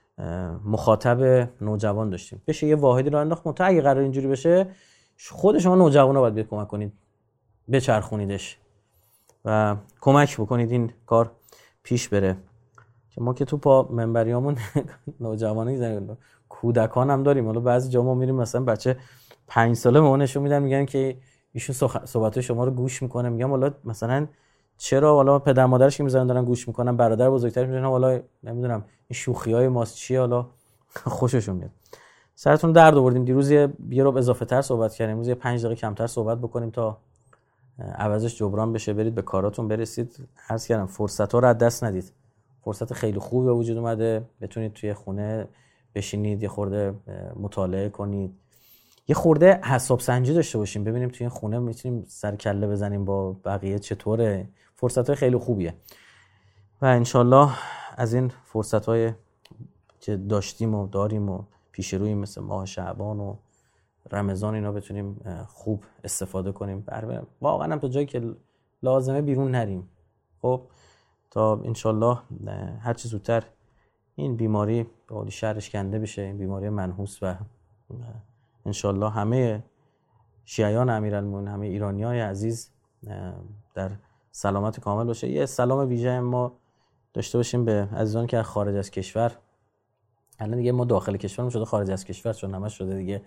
مخاطب نوجوان داشتیم. بشه یه واحدی راه انداخت. تا اگه قرار اینجوری بشه، خود شما نوجوانا باید بیاد کمک کنید، بچرخونیدش و کمک بکنید این کار پیش بره. که ما که تو پا منبریامون نوجوانی زنیم، کودکان هم داریم. حالا بعضی جا ما میریم مثلا بچه 5 ساله ما نشون میدن، میگن که ایشون صحبت شما رو گوش میکنه. میگم والا مثلا چرا؟ والا پدر مادرش که میذارن دارن گوش میکنن، برادر بزرگترش میذارن، والا نمیدونم این شوخیای ماست چیه، حالا خوششون میاد. سرتون درد آوردیم. دیروز یه ربع اضافه تر صحبت کردیم، امروز یه 5 دقیقه کمتر صحبت بکنیم تا عوضش جبران بشه، برید به کاراتون برسید. عرض کردم فرصت‌ها رو از دست ندید. فرصت خیلی خوبی به وجود اومده، بتونید توی خونه بشینید، یه خورده مطالعه کنید، یه خورده حساب سنجی داشته باشیم، ببینیم توی این خونه میتونیم سر کله بزنیم با بقیه چطوره. فرصت‌های خیلی خوبیه و انشالله از این فرصت‌های که داشتیم و داریم و پیش روی مثل ماه شعبان و رمضان اینا بتونیم خوب استفاده کنیم. واقعا هم تا جایی که لازمه بیرون نریم، خب تا انشالله هر چه زودتر این بیماری به قول شهرش کنده بشه، این بیماری منحوس، و انشالله همه شیعیان امیرالمومنین، همه ایرانیای عزیز در سلامت کامل باشه. یه سلام ویژه ما داشته باشیم به عزیزان که خارج از کشور. الان دیگه ما داخل کشورمون شده خارج از کشور، چون همش شده دیگه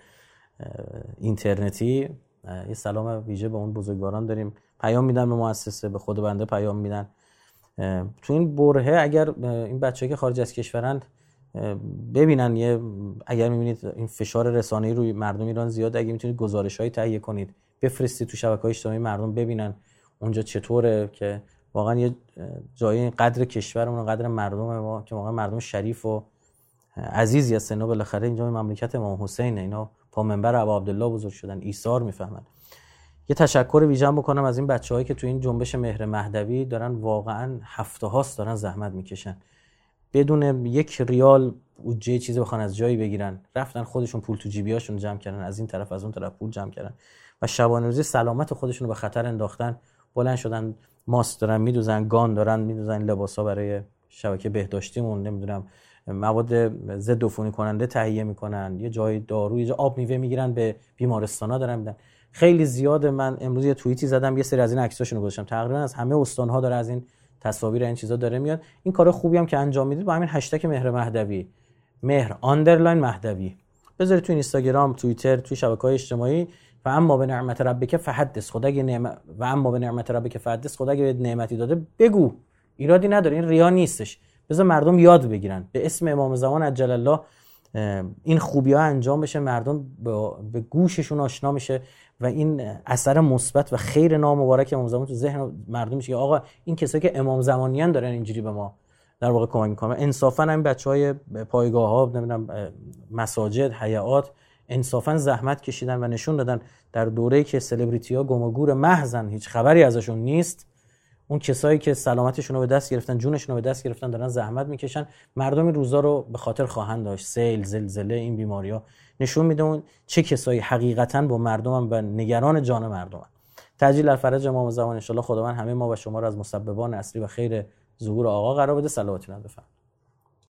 اینترنتی. یه سلام ویژه به اون بزرگواران داریم، پیام میدن به مؤسسه، به خود بنده پیام میدن. تو این برهه اگر این بچه‌ها که خارج از کشورند ببینن، اگر میبینید این فشار رسانه‌ای روی مردم ایران زیاد، اگه میتونید گزارش‌های تهیه کنید بفرستید تو شبکه‌های اجتماعی، مردم ببینن اونجا چطوره، که واقعا یه جایی قدر کشورمون، قدر مردم ما که واقعا مردم شریف و عزیزی هستن. اینا بالاخره اینجا مملکت امام حسین، اینا پا منبر ابا عبدالله بزرگ شدن، ایثار میفهمن. یه تشکر ویژه‌ام بکنم از این بچه‌هایی که تو این جنبش مهر مهدوی دارن، واقعا هفته‌هاست دارن زحمت میکشن، بدون 1 ریال بودجه چیزی بخوان از جایی بگیرن، رفتن خودشون پول تو جیبیاشون جمع کردن، از این طرف از اون طرف پول جمع کردن و شبانه روزی سلامت خودشون رو به خطر انداختن. بلند شدن ماسک دارن میدوزن، گان دارن میدوزن، لباسا برای شبکه بهداشتیمون، نمیدونم مواد ضد عفونی کننده تهیه میکنن، یه جای دارو، یه جای آب میوه میگیرن به بیمارستانا دارن میدن. خیلی زیاده. من امروز یه توییتی زدم، یه سری از این عکساشون رو گذاشتم، تقریبا از همه استان‌ها داره از این تصاویر این چیزا داره میاد. این کار خوبی هم که انجام میدید با همین هشتگ مهر مهدوی، مهر آندرلاین مهدوی بذارید تو اینستاگرام، توییتر، تو شبکه‌های اجتماعی. و اما به نعمت ربک فحدث، خدا اگه نعمتی داده بگو، ایرادی نداره، این ریا نیستش، بذار مردم یاد بگیرن، به اسم امام زمان عجل الله این خوبی‌ها انجام بشه، مردم به گوششون آشنا میشه و این اثر مثبت و خیر نامبارک امام زمان تو ذهن مردم میشه که آقا این کسایی که امام زمانیان دارن اینجوری به ما در واقع کمک میکنن. انصافا هم بچهای پایگاه‌ها، نمیدونم مساجد، حیات، انصافا زحمت کشیدن و نشون دادن در دوره‌ای که سلبریتی‌ها گم و گور محضن، هیچ خبری ازشون نیست، اون کسایی که سلامتشون رو به دست گرفتن، جونشون رو به دست گرفتن، دارن زحمت میکشن. مردم این روزا رو به خاطر خواهند داشت. سیل، زلزله، این بیماری‌ها نشون میده اون چه کسایی حقیقتاً با مردمن و نگران جان مردمن. تعجیل الفرج امام زمان. ان شاء الله خداوند همه ما و شما رو از مسببان اصلی و خیر ظهور آقا قرار بده. صلوات بفرمایید.